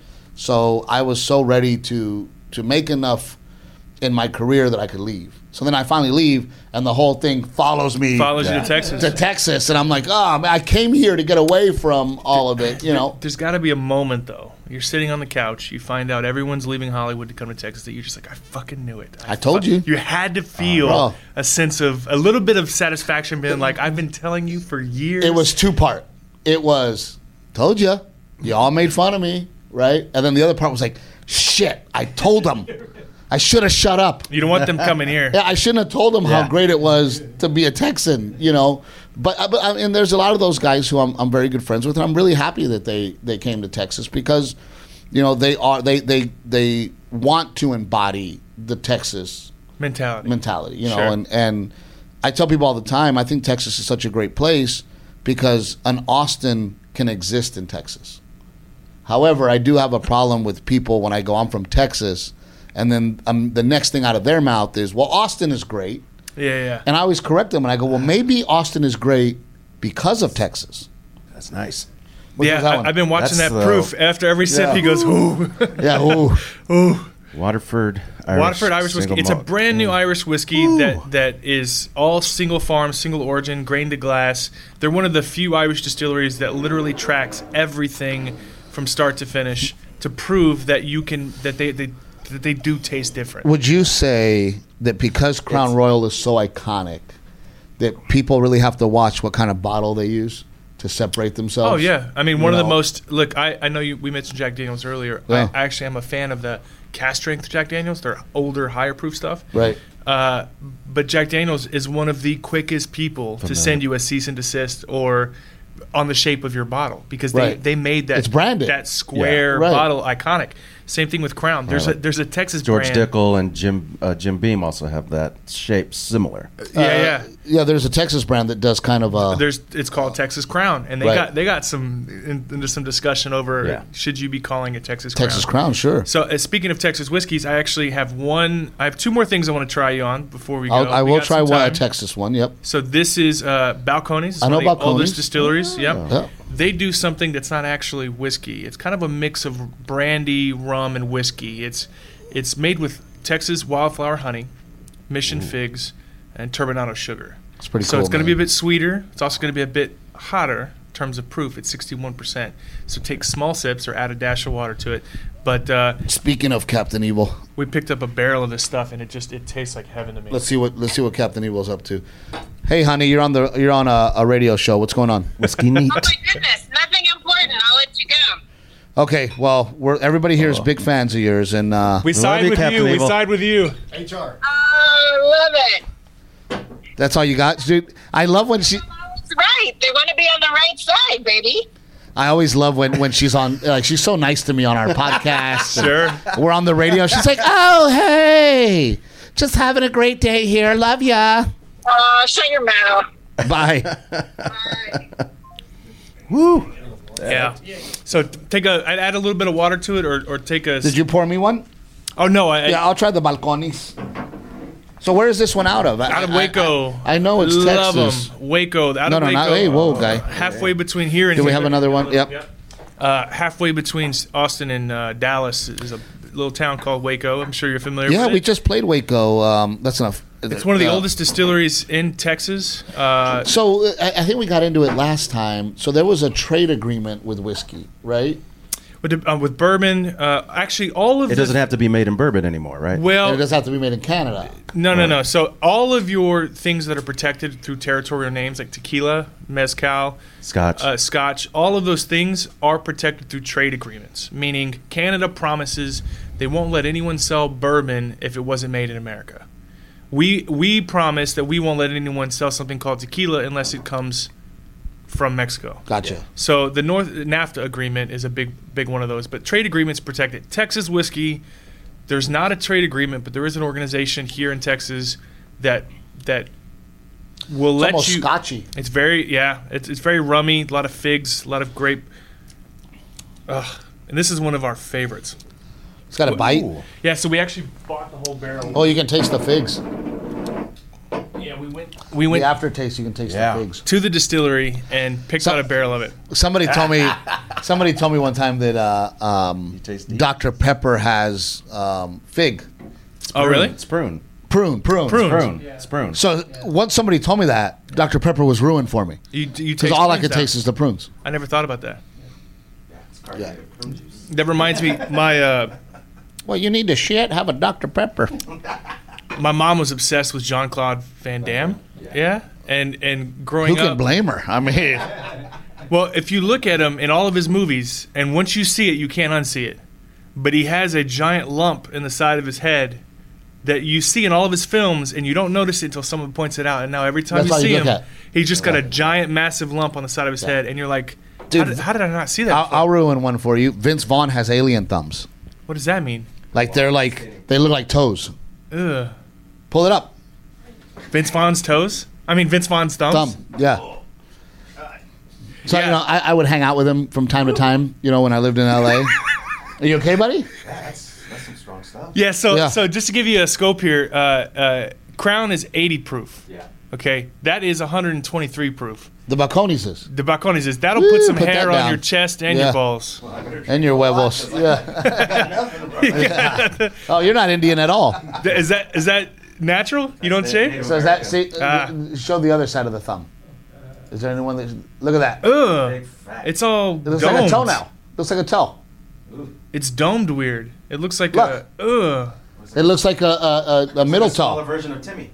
So I was so ready to make enough in my career that I could leave. So then I finally leave, and the whole thing follows me. Follows you to Texas. To Texas, and I'm like, oh, man, I came here to get away from all of it, There's got to be a moment, though. You're sitting on the couch, you find out everyone's leaving Hollywood to come to Texas, that you're just like, I fucking knew it. I told you. You had to feel a sense of, a little bit of satisfaction being like, I've been telling you for years. It was two-part. It was, told you. You all made fun of me, right? And then the other part was like, shit, I told them. I should have shut up. You don't want them coming here. Yeah, I shouldn't have told them how great it was to be a Texan, But and there's a lot of those guys who I'm very good friends with, and I'm really happy that they came to Texas because, they want to embody the Texas mentality. Sure. And I tell people all the time, I think Texas is such a great place because an Austin can exist in Texas. However, I do have a problem with people when I go, I'm from Texas. And then the next thing out of their mouth is, well, Austin is great. Yeah. And I always correct them, and I go, well, maybe Austin is great because of Texas. That's nice. I've been watching that proof. After every sip, he goes, ooh. Yeah, ooh. Ooh. Waterford Irish whiskey. It's a brand new Irish whiskey that is all single farm, single origin, grain to glass. They're one of the few Irish distilleries that literally tracks everything from start to finish to prove that they do taste different. Would you say that because Crown Royal is so iconic that people really have to watch what kind of bottle they use to separate themselves? Oh, yeah. I mean, one of the most... Look, I know we mentioned Jack Daniels earlier. Yeah. I actually am a fan of the cast strength Jack Daniels. They're older, higher proof stuff. Right. But Jack Daniels is one of the quickest people to send you a cease and desist or on the shape of your bottle because they made that, it's branded. That square bottle iconic. Same thing with Crown. There's a Texas George brand. Dickel and Jim Beam also have that shape similar. Yeah, there's a Texas brand that does kind of a... It's called Texas Crown, and they got into some discussion over should you be calling it Texas Crown? Texas Crown, sure. So speaking of Texas whiskeys, I actually have two more things I want to try you on before we go. I will try a Texas one, yep. So this is Balcones. It's I know one of the Balcones. oldest distilleries. Yep. Yeah. They do something that's not actually whiskey. It's kind of a mix of brandy, rum, and whiskey. It's made with Texas wildflower honey, mission figs, and turbinado sugar. It's pretty cool. So it's going to be a bit sweeter. It's also going to be a bit hotter in terms of proof. It's 61%. So take small sips or add a dash of water to it. But speaking of Captain Evil, we picked up a barrel of this stuff, and it tastes like heaven to me. Let's see what Captain Evil's up to. Hey, honey, you're on a radio show. What's going on? Whiskey Neat. Oh my goodness, nothing important. I'll let you go. Okay, well, everybody here is big fans of yours, and We side with Captain you. We Evil. side with you. I love it. that's all you got, dude. I love when she. That's right. They want to be on the right side, baby. I always love when she's on. Like, she's so nice to me on our podcast. Sure. We're on the radio. She's like, "Oh, hey, just having a great day here. Love ya. Shut your mouth. Bye." Bye. Woo. Yeah. So I'd add a little bit of water to it, or take a. Did you pour me one? Oh no! Yeah, I'll try the balcones. So where is this one out of? Out of Waco. I know it's Love Texas. them. Waco. Out No, of no, Waco. not hey, whoa, guy. Halfway between here and Do we here. have another one? Yep. Halfway between Austin and Dallas is a little town called Waco. I'm sure you're familiar Yeah, with we it. just played Waco. That's enough. It's one of the oldest distilleries in Texas. So I think we got into it last time. So there was a trade agreement with whiskey, right? With bourbon, actually, all of It doesn't have to be made in bourbon anymore, right? And it well, doesn't have to be made in Canada. no. So all of your things that are protected through territorial names like tequila, mezcal, Scotch. Scotch, all of those things are protected through trade agreements. Meaning, Canada promises they won't let anyone sell bourbon if it wasn't made in America. We promise that we won't let anyone sell something called tequila unless it comes from Mexico. Gotcha. So the North NAFTA agreement is a big one of those, but trade agreements protect it. Texas whiskey, there's not a trade agreement, but there is an organization here in Texas that will It's let almost you. scotchy. It's very it's very rummy, a lot of figs, a lot of grape. Ugh. And this is one of our favorites. It's got a bite. Ooh. Yeah, so we actually bought the whole barrel. Oh, you can taste the figs. Yeah, we went The aftertaste, you can taste Yeah. the figs. to the distillery and picked out a barrel of it. Somebody told me one time that tasty? Dr. Pepper has fig. Oh, really? It's prune. Prune. Prunes. Prune. It's prune. So once somebody told me that, Dr. Pepper was ruined for me. You Because taste all I prunes could now. taste is the prunes. I never thought about that. Yeah. That reminds me, Well, you need to shit, have a Dr. Pepper. my mom was obsessed with Jean-Claude Van Damme. Yeah. And Who growing can up, blame her? I mean, well, if you look at him in all of his movies, and once you see it, you can't unsee it. But he has a giant lump in the side of his head that you see in all of his films, and you don't notice it until someone points it out. And now every time That's you all you see look him, at. he's just got a giant, massive lump on the side of his head, and you're like, Dude, how did I not see that? before? I'll ruin one for you. Vince Vaughn has alien thumbs. What does that mean? Like they look like toes. Ugh. Pull it up. Vince Vaughn's toes? I mean, Vince Vaughn's thumbs? Thumb. Yeah. So Yeah. you know, I would hang out with him from time to time. You know, when I lived in LA. Are you okay, buddy? That's some strong stuff. Yeah, so Yeah. so just to give you a scope here, Crown is 80 proof. Yeah. Okay, that is 123 proof. The Balcones is. The Balcones is that'll Woo, put some put hair that on down. your chest and Yeah. your balls. And your huevos. Yeah. Oh, you're not Indian at all. Is that natural? You don't shave? So is that see? Ah. Show the other side of the thumb. Is there anyone that? Look at that. Ugh, it's all It looks domed. like a toenail. Looks like a toe. It's domed weird. It looks like Look. It looks like a middle toe. version of Timmy.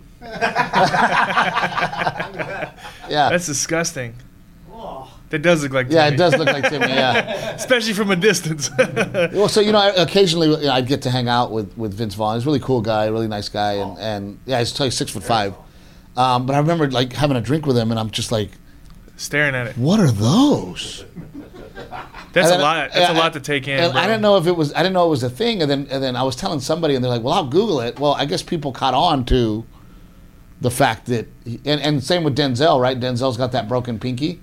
Yeah. That's disgusting. That does look like Yeah, Timmy. it does look like Timmy. Yeah. Especially from a distance. Well, so you know, occasionally I'd get to hang out with Vince Vaughn. He's a really cool guy, really nice guy, and yeah, he's like 6'5". But I remember like having a drink with him, and I'm just like, Staring at it. what are those? That's And a then- lot. That's a and- lot to take in. And bro. I didn't know if it was. I didn't know it was a thing. And then I was telling somebody, and they're like, "Well, I'll Google it." Well, I guess people caught on to the fact that, and same with Denzel, right? Denzel's got that broken pinky.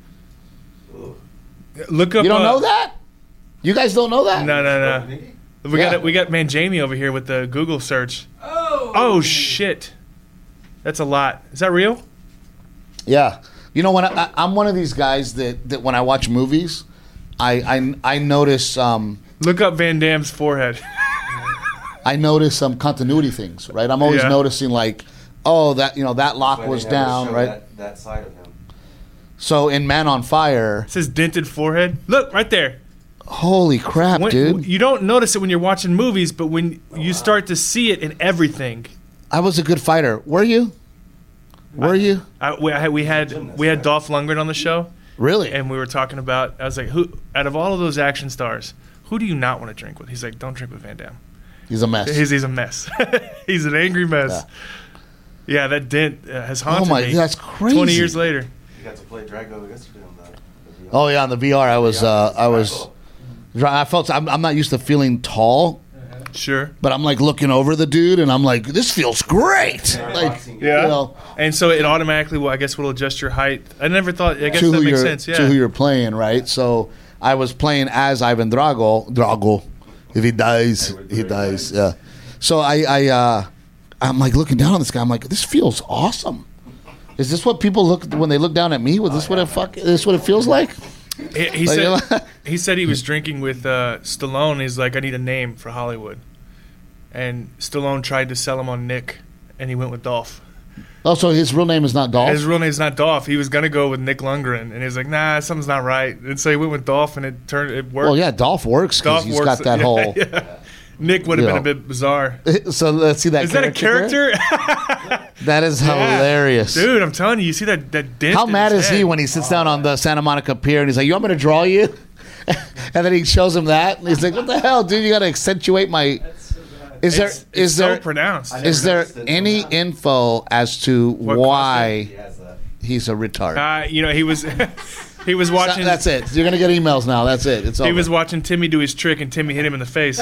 Look up. You don't know that? You guys don't know that? No. We Yeah. got man Jamie over here with the Google search. Oh shit. That's a lot. Is that real? Yeah. You know, when I'm one of these guys that when I watch movies, I notice Look up Van Damme's forehead. I notice some continuity things, right? I'm always Yeah. noticing like, oh, that that lock was down, right? That side of him. So in Man on Fire, It says dented forehead. Look right there. holy crap, dude! You don't notice it when you're watching movies, but when you start to see it in everything. I was a good fighter. Were you? Were you? We had Dolph Lundgren on the show, Really? and we were talking about. I was like, who out of all of those action stars, who do you not want to drink with? He's like, don't drink with Van Damme. He's a mess. He's a mess. He's an angry mess. Yeah, that dent has haunted me. That's crazy. 20 years later. You got to play Drago yesterday on the VR. Oh yeah, on the VR, I felt I'm not used to feeling tall, Sure. but I'm like looking over the dude, and I'm like, this feels great. Like, Yeah. you know, And so it automatically, I guess, will adjust your height. I never thought. I guess to that who makes you're sense. Yeah. to who you're playing, right? So I was playing as Ivan Drago. If he dies, he dies. Yeah. So I'm like looking down on this guy. I'm like, this feels awesome. Is this what people look when they look down at me? Was this what it feels like? He said he was drinking with Stallone. He's like, I need a name for Hollywood, and Stallone tried to sell him on Nick, and he went with Dolph. Oh, so his real name is not Dolph? His real name's not Dolph. He was gonna go with Nick Lundgren, and he was like, nah, something's not right. And so he went with Dolph, and it worked. Well, yeah, Dolph works because he's got that whole. Yeah. Nick would have been a bit bizarre. So let's see that. Is that a character? That is hilarious, dude. I'm telling you, you see that dent. How in mad his is he head. when he sits down on the Santa Monica Pier and he's like, "You want me to draw you?" And then he shows him that, and he's like, "What the hell, dude? You got to accentuate my." Is It's so pronounced? Is there any info as to why he's a retard? You know, he was he was watching. That's it. You're gonna get emails now. That's it. It's over. He was watching Timmy do his trick, and Timmy hit him in the face.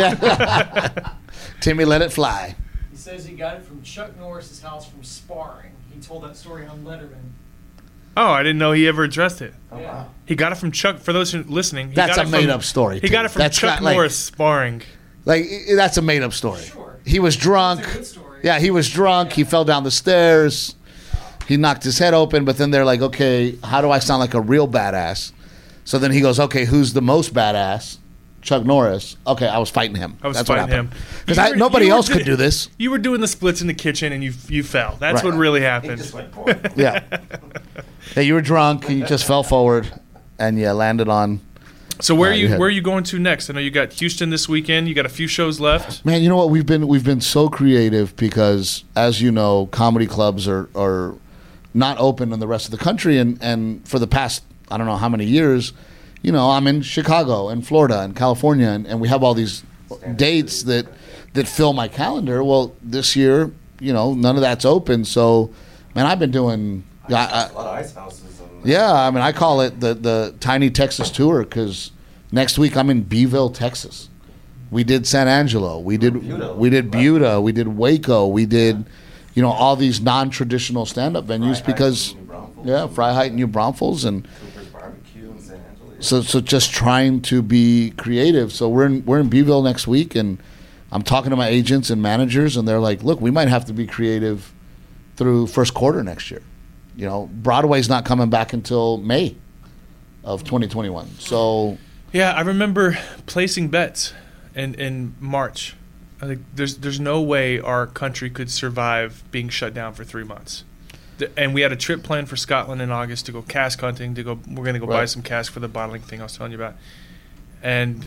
Yeah. Timmy let it fly. He says he got it from Chuck Norris's house from sparring. He told that story on Letterman. Oh, I didn't know he ever addressed it. Oh, yeah. He got it from Chuck. For those who listening, That's a made-up story. He got it from That's Chuck not, Norris sparring. Like that's a made-up story. Sure. He was drunk. It's a good story. Yeah, he was drunk. He fell down the stairs. He knocked his head open, but then they're like, okay, how do I sound like a real badass? So then he goes, okay, who's the most badass? Chuck Norris. Okay, I was fighting him. I was That's fighting what happened. him. Because nobody else could do this. You were doing the splits in the kitchen, and you fell. That's Right. what really happened. Yeah. Yeah, you were drunk, and you just fell forward, and you landed on... So where you had- are you going to next? I know you got Houston this weekend. You got a few shows left. Man, you know what? We've been so creative because, as you know, comedy clubs are not open in the rest of the country, and for the past I don't know how many years, you know, I'm in Chicago and Florida and California, and we have all these dates that fill my calendar. Well, this year, you know, none of that's open. So, man, I've been doing a lot of ice houses. yeah. I mean, I call it the Tiny Texas Tour because next week I'm in Beeville, Texas. We did San Angelo. We did Buda. We did Waco. We did, you know, all these non-traditional stand-up venues because, Freiheit and New Braunfels and Cooper's Barbecue in San Angelo. so just trying to be creative. So we're in Beeville next week, and I'm talking to my agents and managers, and they're like, look, we might have to be creative through first quarter next year. You know, Broadway's not coming back until May of 2021. So Yeah, I remember placing bets in March. I think there's no way our country could survive being shut down for 3 months. And we had a trip planned for Scotland in August to go cask hunting. We're going to go buy some cask for the bottling thing I was telling you about. And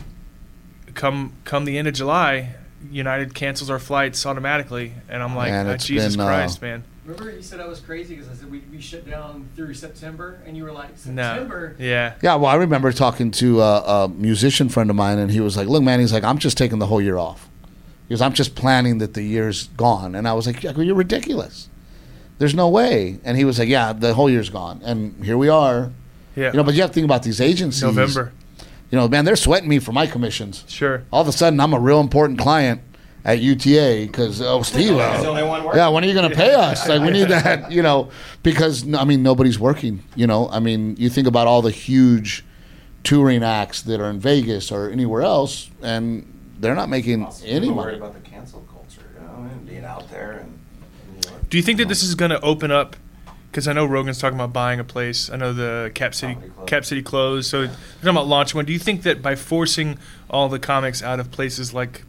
come the end of July, United cancels our flights automatically, and I'm like, Man, Jesus Christ, man. Remember you said I was crazy because I said we shut down through September, and you were like, No. September? Yeah. yeah, well, I remember talking to a musician friend of mine, and he was like, look, man, he's like, I'm just taking the whole year off. He goes, I'm just planning that the year's gone. And I was like, yeah, you're ridiculous. There's no way. And he was like, yeah, the whole year's gone. And here we are. Yeah. You know, but you have to think about these agencies. November. You know, man, they're sweating me for my commissions. Sure. All of a sudden, I'm a real important client at UTA because, Steve, yeah, when are you going to pay us? Like, we need that, you know, because, I mean, nobody's working, you know. I mean, you think about all the huge touring acts that are in Vegas or anywhere else, and they're not making any I'm money. worried about the cancel culture, you know, and being out there. And Do you think that this is going to open up? Because I know Rogan's talking about buying a place. I know the Cap City closed. So they're talking about launching one. Do you think that by forcing all the comics out of places like,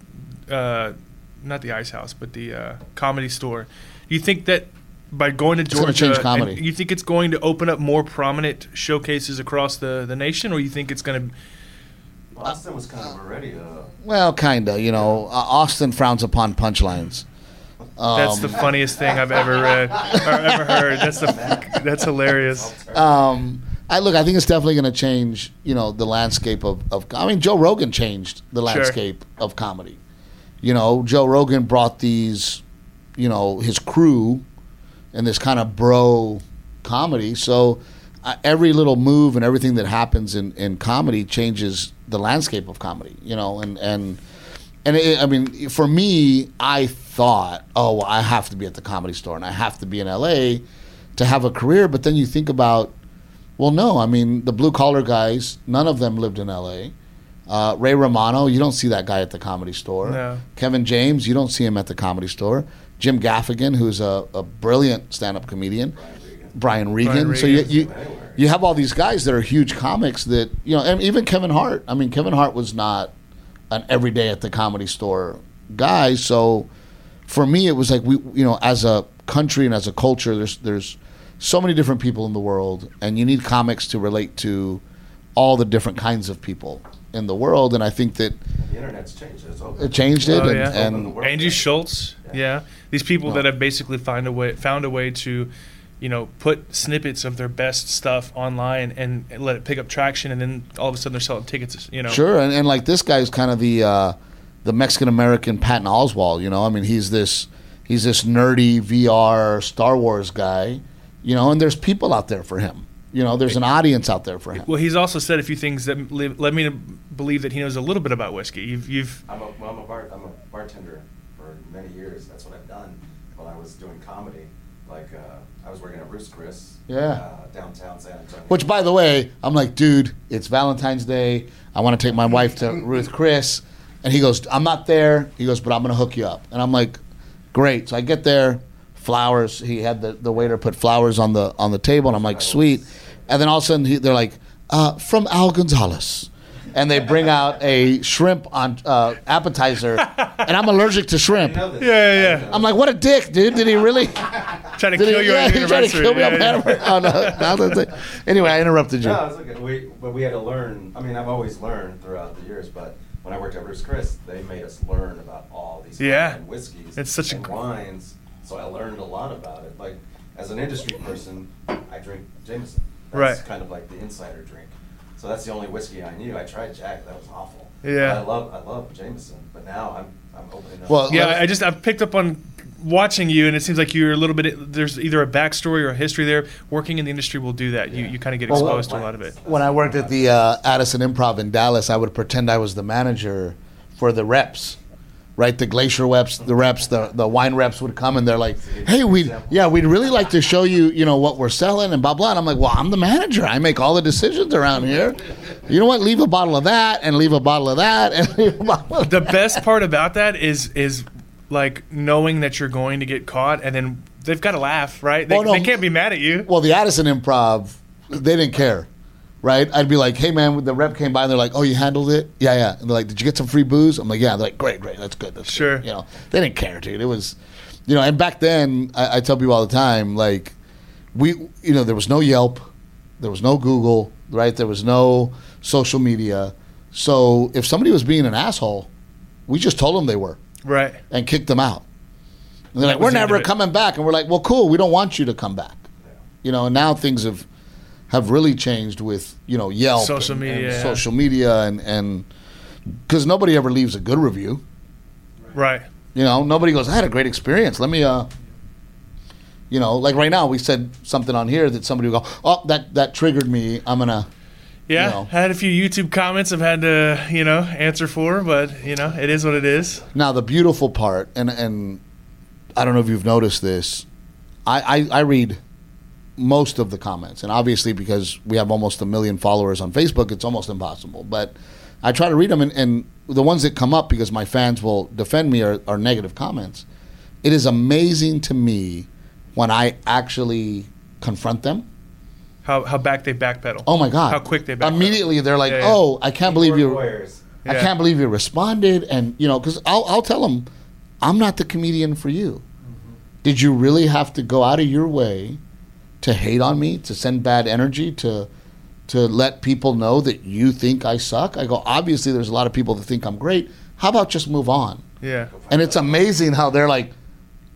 not the Ice House, but the Comedy Store, do you think that by going to It's gonna Georgia, change comedy. and you think it's going to open up more prominent showcases across the nation, or you think it's going to? Austin was kind of already Well, kind of, you know. Austin frowns upon punchlines. That's the funniest thing I've ever read or ever heard. That's hilarious. I think it's definitely going to change, the landscape of. I mean, Joe Rogan changed the landscape of comedy. Joe Rogan brought these, his crew, and this kind of bro comedy. So every little move and everything that happens in comedy changes the landscape of comedy. I mean, for me, I thought, oh, well, I have to be at the Comedy Store and I have to be in LA to have a career. But then you think about, well, no, I mean, the blue collar guys, none of them lived in LA. Ray Romano, you don't see that guy at the Comedy Store. No. Kevin James, you don't see him at the Comedy Store. Jim Gaffigan, who's a brilliant stand-up comedian. Brian Regan. So you have all these guys that are huge comics that, and even Kevin Hart. I mean, Kevin Hart was not an everyday at the Comedy Store guy. So for me, it was like as a country and as a culture, there's so many different people in the world, and you need comics to relate to all the different kinds of people in the world. And I think that the internet's changed it. It changed it. Oh, yeah. And Andy Schultz, these people that have basically found a way to, put snippets of their best stuff online and let it pick up traction, and then all of a sudden they're selling tickets. Sure, and like this guy's kind of the Mexican American Patton Oswalt. I mean, he's this nerdy VR Star Wars guy. And there's people out there for him. There's an audience out there for him. Well, he's also said a few things that led me to believe that he knows a little bit about whiskey. I'm a bartender for many years. That's what I've done when I was doing comedy. Like I was working at Ruth's Chris, downtown San Antonio. Which, by the way, I'm like, dude, it's Valentine's Day. I want to take my wife to Ruth Chris, and he goes, I'm not there. He goes, but I'm gonna hook you up. And I'm like, great. So I get there. Flowers. He had the waiter put flowers on the table, and I'm like, sweet. And then all of a sudden they're like, from Al Gonzalez, and they bring out a shrimp on appetizer, and I'm allergic to shrimp. Yeah. I'm like, what a dick, dude! Did he really try to kill you? He tried to kill me on my anniversary. Anyway, I interrupted you. No, it's okay. But we had to learn. I mean, I've always learned throughout the years, but when I worked at Ruth's Chris, they made us learn about all these whiskeys and wines. So I learned a lot about it. Like, as an industry person, I drink Jameson. That's kind of like the insider drink. So that's the only whiskey I knew. I tried Jack. That was awful. Yeah. But I love Jameson. But now I'm opening up. Well, I've picked up on watching you, and it seems like you're a little bit. There's either a backstory or a history there. Working in the industry will do that. You kind of get exposed to a lot of it. When I worked at the Addison Improv in Dallas, I would pretend I was the manager for the reps. Right, the glacier reps, the wine reps would come, and they're like, "Hey, we'd really like to show you, what we're selling and blah blah." And I'm like, "Well, I'm the manager. I make all the decisions around here. You know what? Leave a bottle of that, and leave a bottle of that, and leave a bottle of The best part about that is like knowing that you're going to get caught, and then they've got to laugh, right? They can't be mad at you. Well, the Addison Improv, they didn't care. Right, I'd be like, "Hey, man," the rep came by and they're like, "Oh, you handled it?" Yeah. And they're like, "Did you get some free booze?" I'm like, "Yeah." They're like, "Great, that's good." That's sure. Good. They didn't care, dude. It was, and back then, I tell people all the time, like, there was no Yelp, there was no Google, right? There was no social media. So if somebody was being an asshole, we just told them they were, right, and kicked them out. And they're like, "We're never coming back," and we're like, "Well, cool. We don't want you to come back." And now things have really changed with Yelp, social media, and because nobody ever leaves a good review, right? Nobody goes, "I had a great experience. Let me," like right now we said something on here that somebody will go, "Oh, that triggered me. I'm gonna." Yeah, I had a few YouTube comments I've had to answer for, but it is what it is. Now the beautiful part, and I don't know if you've noticed this, I read most of the comments, and obviously because we have almost 1 million followers on Facebook, it's almost impossible, but I try to read them, and the ones that come up, because my fans will defend me, are negative comments. It is amazing to me when I actually confront them, how back they backpedal. Oh my God, how quick they backpedal. Immediately they're like, "Oh, I can't believe you I can't believe you responded," and because I'll tell them, I'm not the comedian for you. Did you really have to go out of your way to hate on me, to send bad energy, to let people know that you think I suck? I go, obviously there's a lot of people that think I'm great. How about just move on? Yeah. And it's amazing how they're like,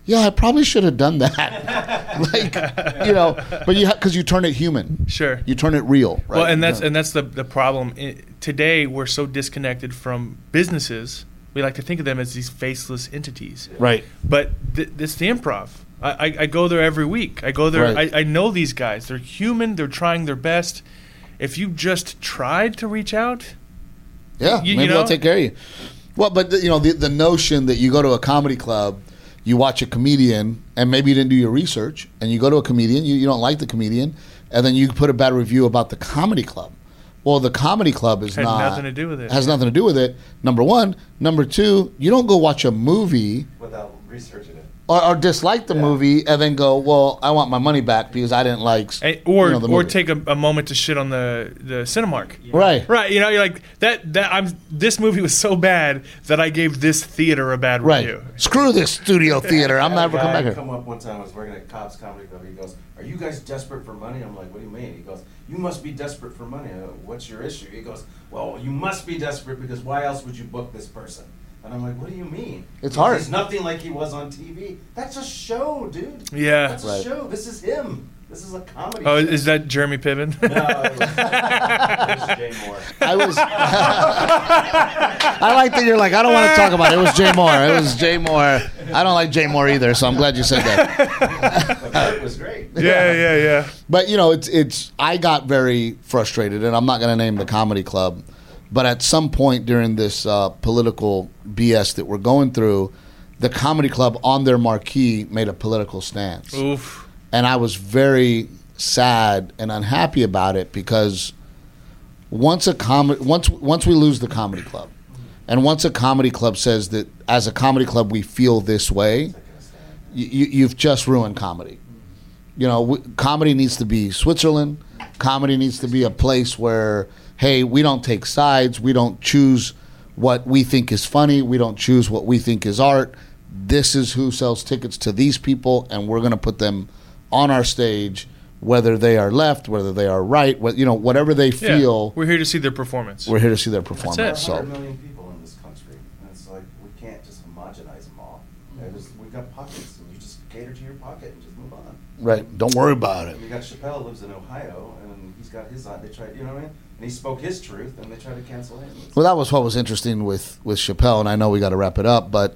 yeah, I probably should have done that. Like, but because you turn it human. Sure. You turn it real, right? Well, and that's the problem. Today, we're so disconnected from businesses. We like to think of them as these faceless entities. Right. But it's the Improv. I go there every week. I go there. Right. I know these guys. They're human. They're trying their best. If you just tried to reach out, maybe they'll take care of you. Well, but the notion that you go to a comedy club, you watch a comedian, and maybe you didn't do your research, and you go to a comedian, you don't like the comedian, and then you put a bad review about the comedy club. Well, the comedy club has nothing to do with it. Has nothing to do with it. Number one. Number two, you don't go watch a movie without researching it. Or dislike the movie and then go, well, I want my money back because I didn't like the movie. Or take a moment to shit on the Cinemark. Right. Right. You're like this movie was so bad that I gave this theater a bad review. Screw this studio theater. I'm never coming back here. Come up one time. I was working at Cobb's Comedy Club. He goes, "Are you guys desperate for money?" I'm like, "What do you mean?" He goes, "You must be desperate for money." I go, "What's your issue?" He goes, "Well, you must be desperate because why else would you book this person?" And I'm like, what do you mean? It's hard. He's nothing like he was on TV. That's a show, dude. Yeah. That's a show. This is him. This is a comedy show. Is that Jeremy Piven? No, it was Jay Moore. I like that you're like, I don't want to talk about it. It was Jay Moore. It was Jay Moore. I don't like Jay Moore either, so I'm glad you said that. But that was great. Yeah. But, it's I got very frustrated, and I'm not going to name the comedy club. But at some point during this political BS that we're going through, the comedy club on their marquee made a political stance. Oof. And I was very sad and unhappy about it because once we lose the comedy club, and once a comedy club says that as a comedy club we feel this way, you've just ruined comedy. Comedy needs to be Switzerland. Comedy needs to be a place where, hey, we don't take sides. We don't choose what we think is funny. We don't choose what we think is art. This is who sells tickets to these people, and we're going to put them on our stage, whether they are left, whether they are right, whatever they feel. We're here to see their performance. We're here to see their performance. That's it. There are 100 million people in this country, and it's like we can't just homogenize them all. We've got pockets, and you just cater to your pocket and just move on. Right. Don't worry about it. And we got Chappelle lives in Ohio, and he's got his on. They tried, you know what I mean? And he spoke his truth, and they tried to cancel him. Well, that was what was interesting with Chappelle, and I know we got to wrap it up, but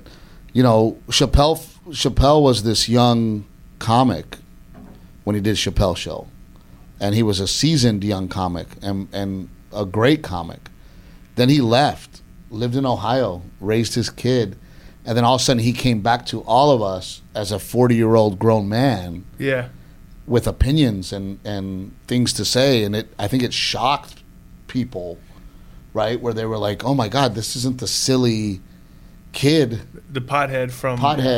Chappelle was this young comic when he did Chappelle Show, and he was a seasoned young comic and a great comic. Then he left, lived in Ohio, raised his kid, and then all of a sudden he came back to all of us as a 40-year-old grown man. Yeah. With opinions and things to say, and I think it shocked people, right? Where they were like, "Oh my God, this isn't the silly kid, the pothead from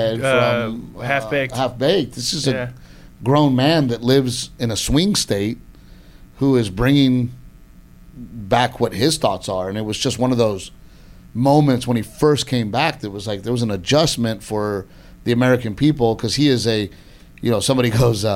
Half Baked. Half Baked. This is a grown man that lives in a swing state who is bringing back what his thoughts are." And it was just one of those moments when he first came back that was like there was an adjustment for the American people, because he is somebody goes,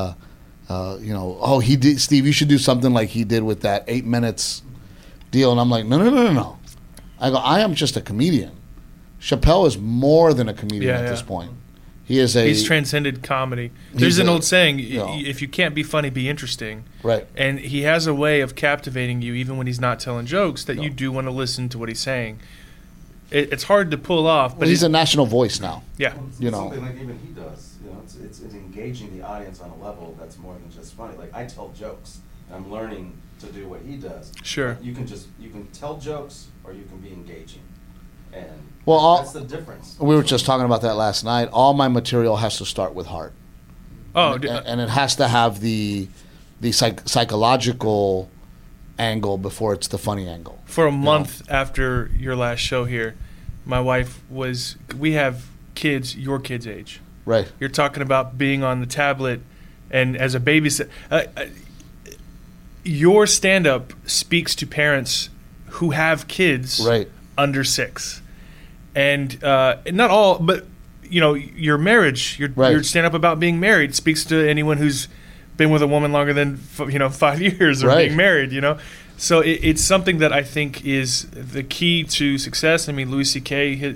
oh, he did, Steve, you should do something like he did with that 8 minutes deal. And I'm like, no. I go, I am just a comedian. Chappelle is more than a comedian at this point. He's transcended comedy. There's an old saying, if you can't be funny, be interesting. Right. And he has a way of captivating you even when he's not telling jokes that you do want to listen to what he's saying. It's hard to pull off. But he's a national voice now. Yeah. It's something like even he does. It's engaging the audience on a level that's more than just funny. Like I tell jokes, and I'm learning to do what he does. Sure. You can tell jokes or you can be engaging. And that's the difference. We were just talking about that last night. All my material has to start with heart. Oh, and it has to have the psychological angle before it's the funny angle. For a month after your last show here, my wife we have kids your kids' age. Right. You're talking about being on the tablet and as a babysitter. Your stand-up speaks to parents who have kids under 6. And not all, but your marriage, your stand-up about being married speaks to anyone who's been with a woman longer than 5 years or being married. So it's something that I think is the key to success. I mean, Louis C.K.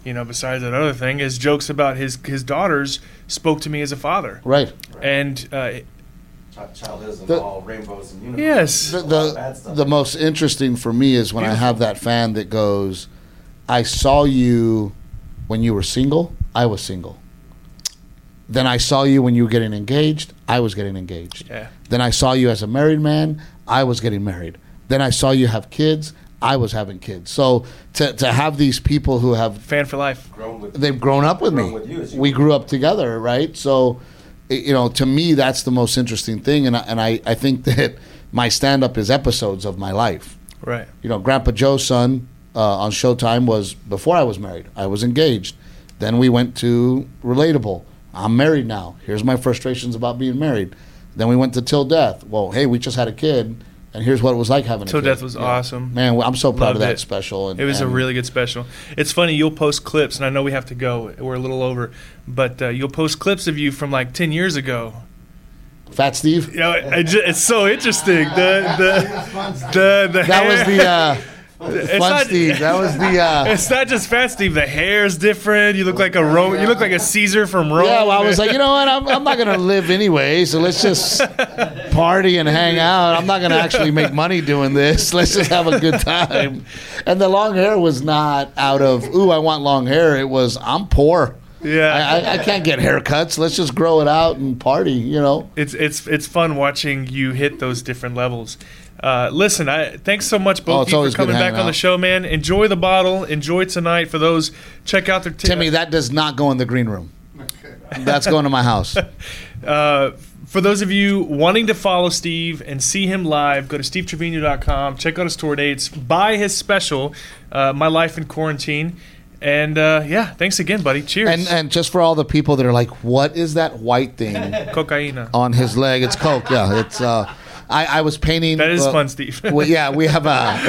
besides that other thing, his jokes about his daughters spoke to me as a father. Right. And child isn't all rainbows and unicorns. Yes. The most interesting for me is when I have that fan that goes, I saw you when you were single, I was single. Then I saw you when you were getting engaged, I was getting engaged. Yeah. Then I saw you as a married man, I was getting married. Then I saw you have kids, I was having kids. So to have these people who have fan for life, they've grown up with me. We grew up together, right? So, to me, that's the most interesting thing, and I think that my stand-up is episodes of my life. Right. Grandpa Joe's son on Showtime was before I was married. I was engaged. Then we went to Relatable. I'm married now. Here's my frustrations about being married. Then we went to Till Death. Well, hey, we just had a kid. And here's what it was like having a kid. Till Death was awesome. Man, I'm so proud Loved of that it. special. It was a really good special. It's funny, you'll post clips, and I know we have to go. We're a little over. But you'll post clips of you from like 10 years ago. Fat Steve? It's so interesting. The that hair. Was the... Fun Steve. That was the. It's not just Fat Steve. The hair's different. You look like You look like a Caesar from Rome. Yeah, well, I was like, you know what? I'm not gonna live anyway, so let's just party and hang out. I'm not gonna actually make money doing this. Let's just have a good time. And the long hair was not out of I want long hair. It was I'm poor. Yeah, I can't get haircuts. Let's just grow it out and party. It's fun watching you hit those different levels. Listen, thanks so much, both of you, for coming back on the show, man. Enjoy the bottle. Enjoy tonight. For those, check out their Timmy, that does not go in the green room. That's going to my house. For those of you wanting to follow Steve and see him live, go to stevetrevino.com. Check out his tour dates. Buy his special, My Life in Quarantine. And, thanks again, buddy. Cheers. And just for all the people that are like, what is that white thing Cocaina. on his leg? It's Coke. Yeah, it's... I was painting. That is fun, Steve. We have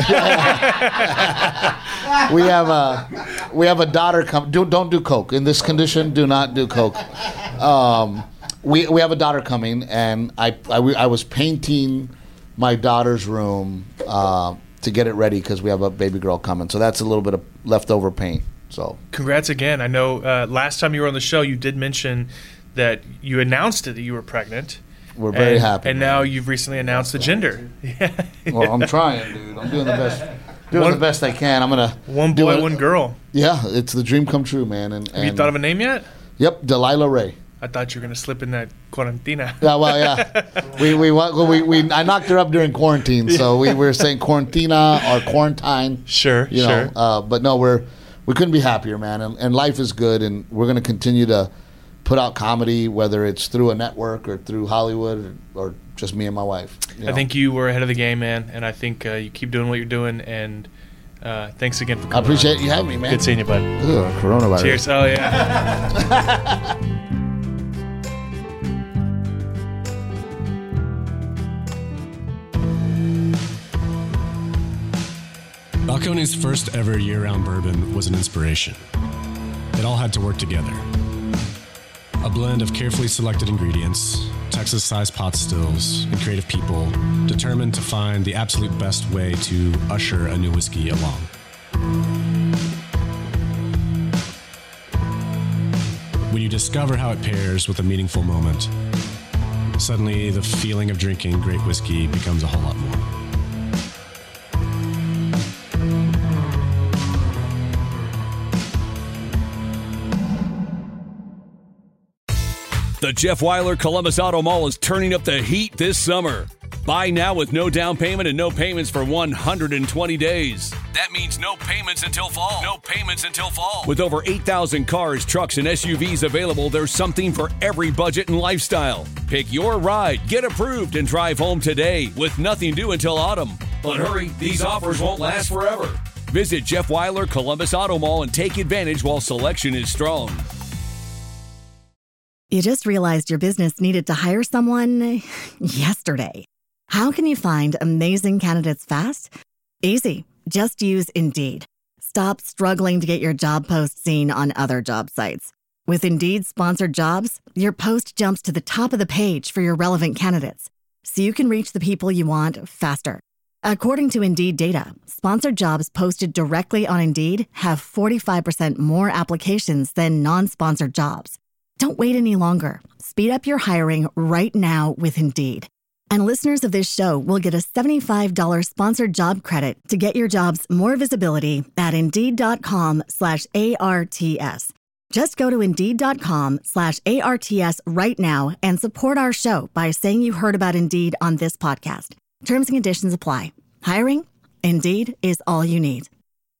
a daughter come. Don't do coke in this condition. Do not do coke. We have a daughter coming, and I was painting my daughter's room to get it ready because we have a baby girl coming. So that's a little bit of leftover paint. So congrats again. I know last time you were on the show, you did mention that you announced that you were pregnant. We're very happy. And now you've recently announced the gender. Well, I'm trying, dude. I'm doing the best. The best I can. I'm gonna one boy, one girl. Yeah, it's the dream come true, man. And have you thought of a name yet? Yep, Delilah Ray. I thought you were gonna slip in that quarantina. Yeah, well, yeah. we I knocked her up during quarantine, so we were saying quarantina or quarantine. Sure, sure. But no, we couldn't be happier, man. And life is good, and we're gonna continue to put out comedy, whether it's through a network or through Hollywood or just me and my wife. I think you were ahead of the game, man, and I think you keep doing what you're doing, and thanks again for coming. I appreciate you having me, man. Good seeing you, bud. Ugh, coronavirus. Cheers. Oh, yeah. Balcones' first ever year-round bourbon was an inspiration. It all had to work together. A blend of carefully selected ingredients, Texas-sized pot stills, and creative people determined to find the absolute best way to usher a new whiskey along. When you discover how it pairs with a meaningful moment, suddenly the feeling of drinking great whiskey becomes a whole lot more. The Jeff Weiler Columbus Auto Mall is turning up the heat this summer. Buy now with no down payment and no payments for 120 days. That means no payments until fall. No payments until fall. With over 8,000 cars, trucks, and SUVs available, there's something for every budget and lifestyle. Pick your ride, get approved, and drive home today with nothing due until autumn. But hurry, these offers won't last forever. Visit Jeff Weiler Columbus Auto Mall and take advantage while selection is strong. You just realized your business needed to hire someone yesterday. How can you find amazing candidates fast? Easy. Just use Indeed. Stop struggling to get your job post seen on other job sites. With Indeed sponsored jobs, your post jumps to the top of the page for your relevant candidates, so you can reach the people you want faster. According to Indeed data, sponsored jobs posted directly on Indeed have 45% more applications than non-sponsored jobs. Don't wait any longer. Speed up your hiring right now with Indeed. And listeners of this show will get a $75 sponsored job credit to get your jobs more visibility at Indeed.com/ARTS. Just go to Indeed.com/ARTS right now and support our show by saying you heard about Indeed on this podcast. Terms and conditions apply. Hiring? Indeed is all you need.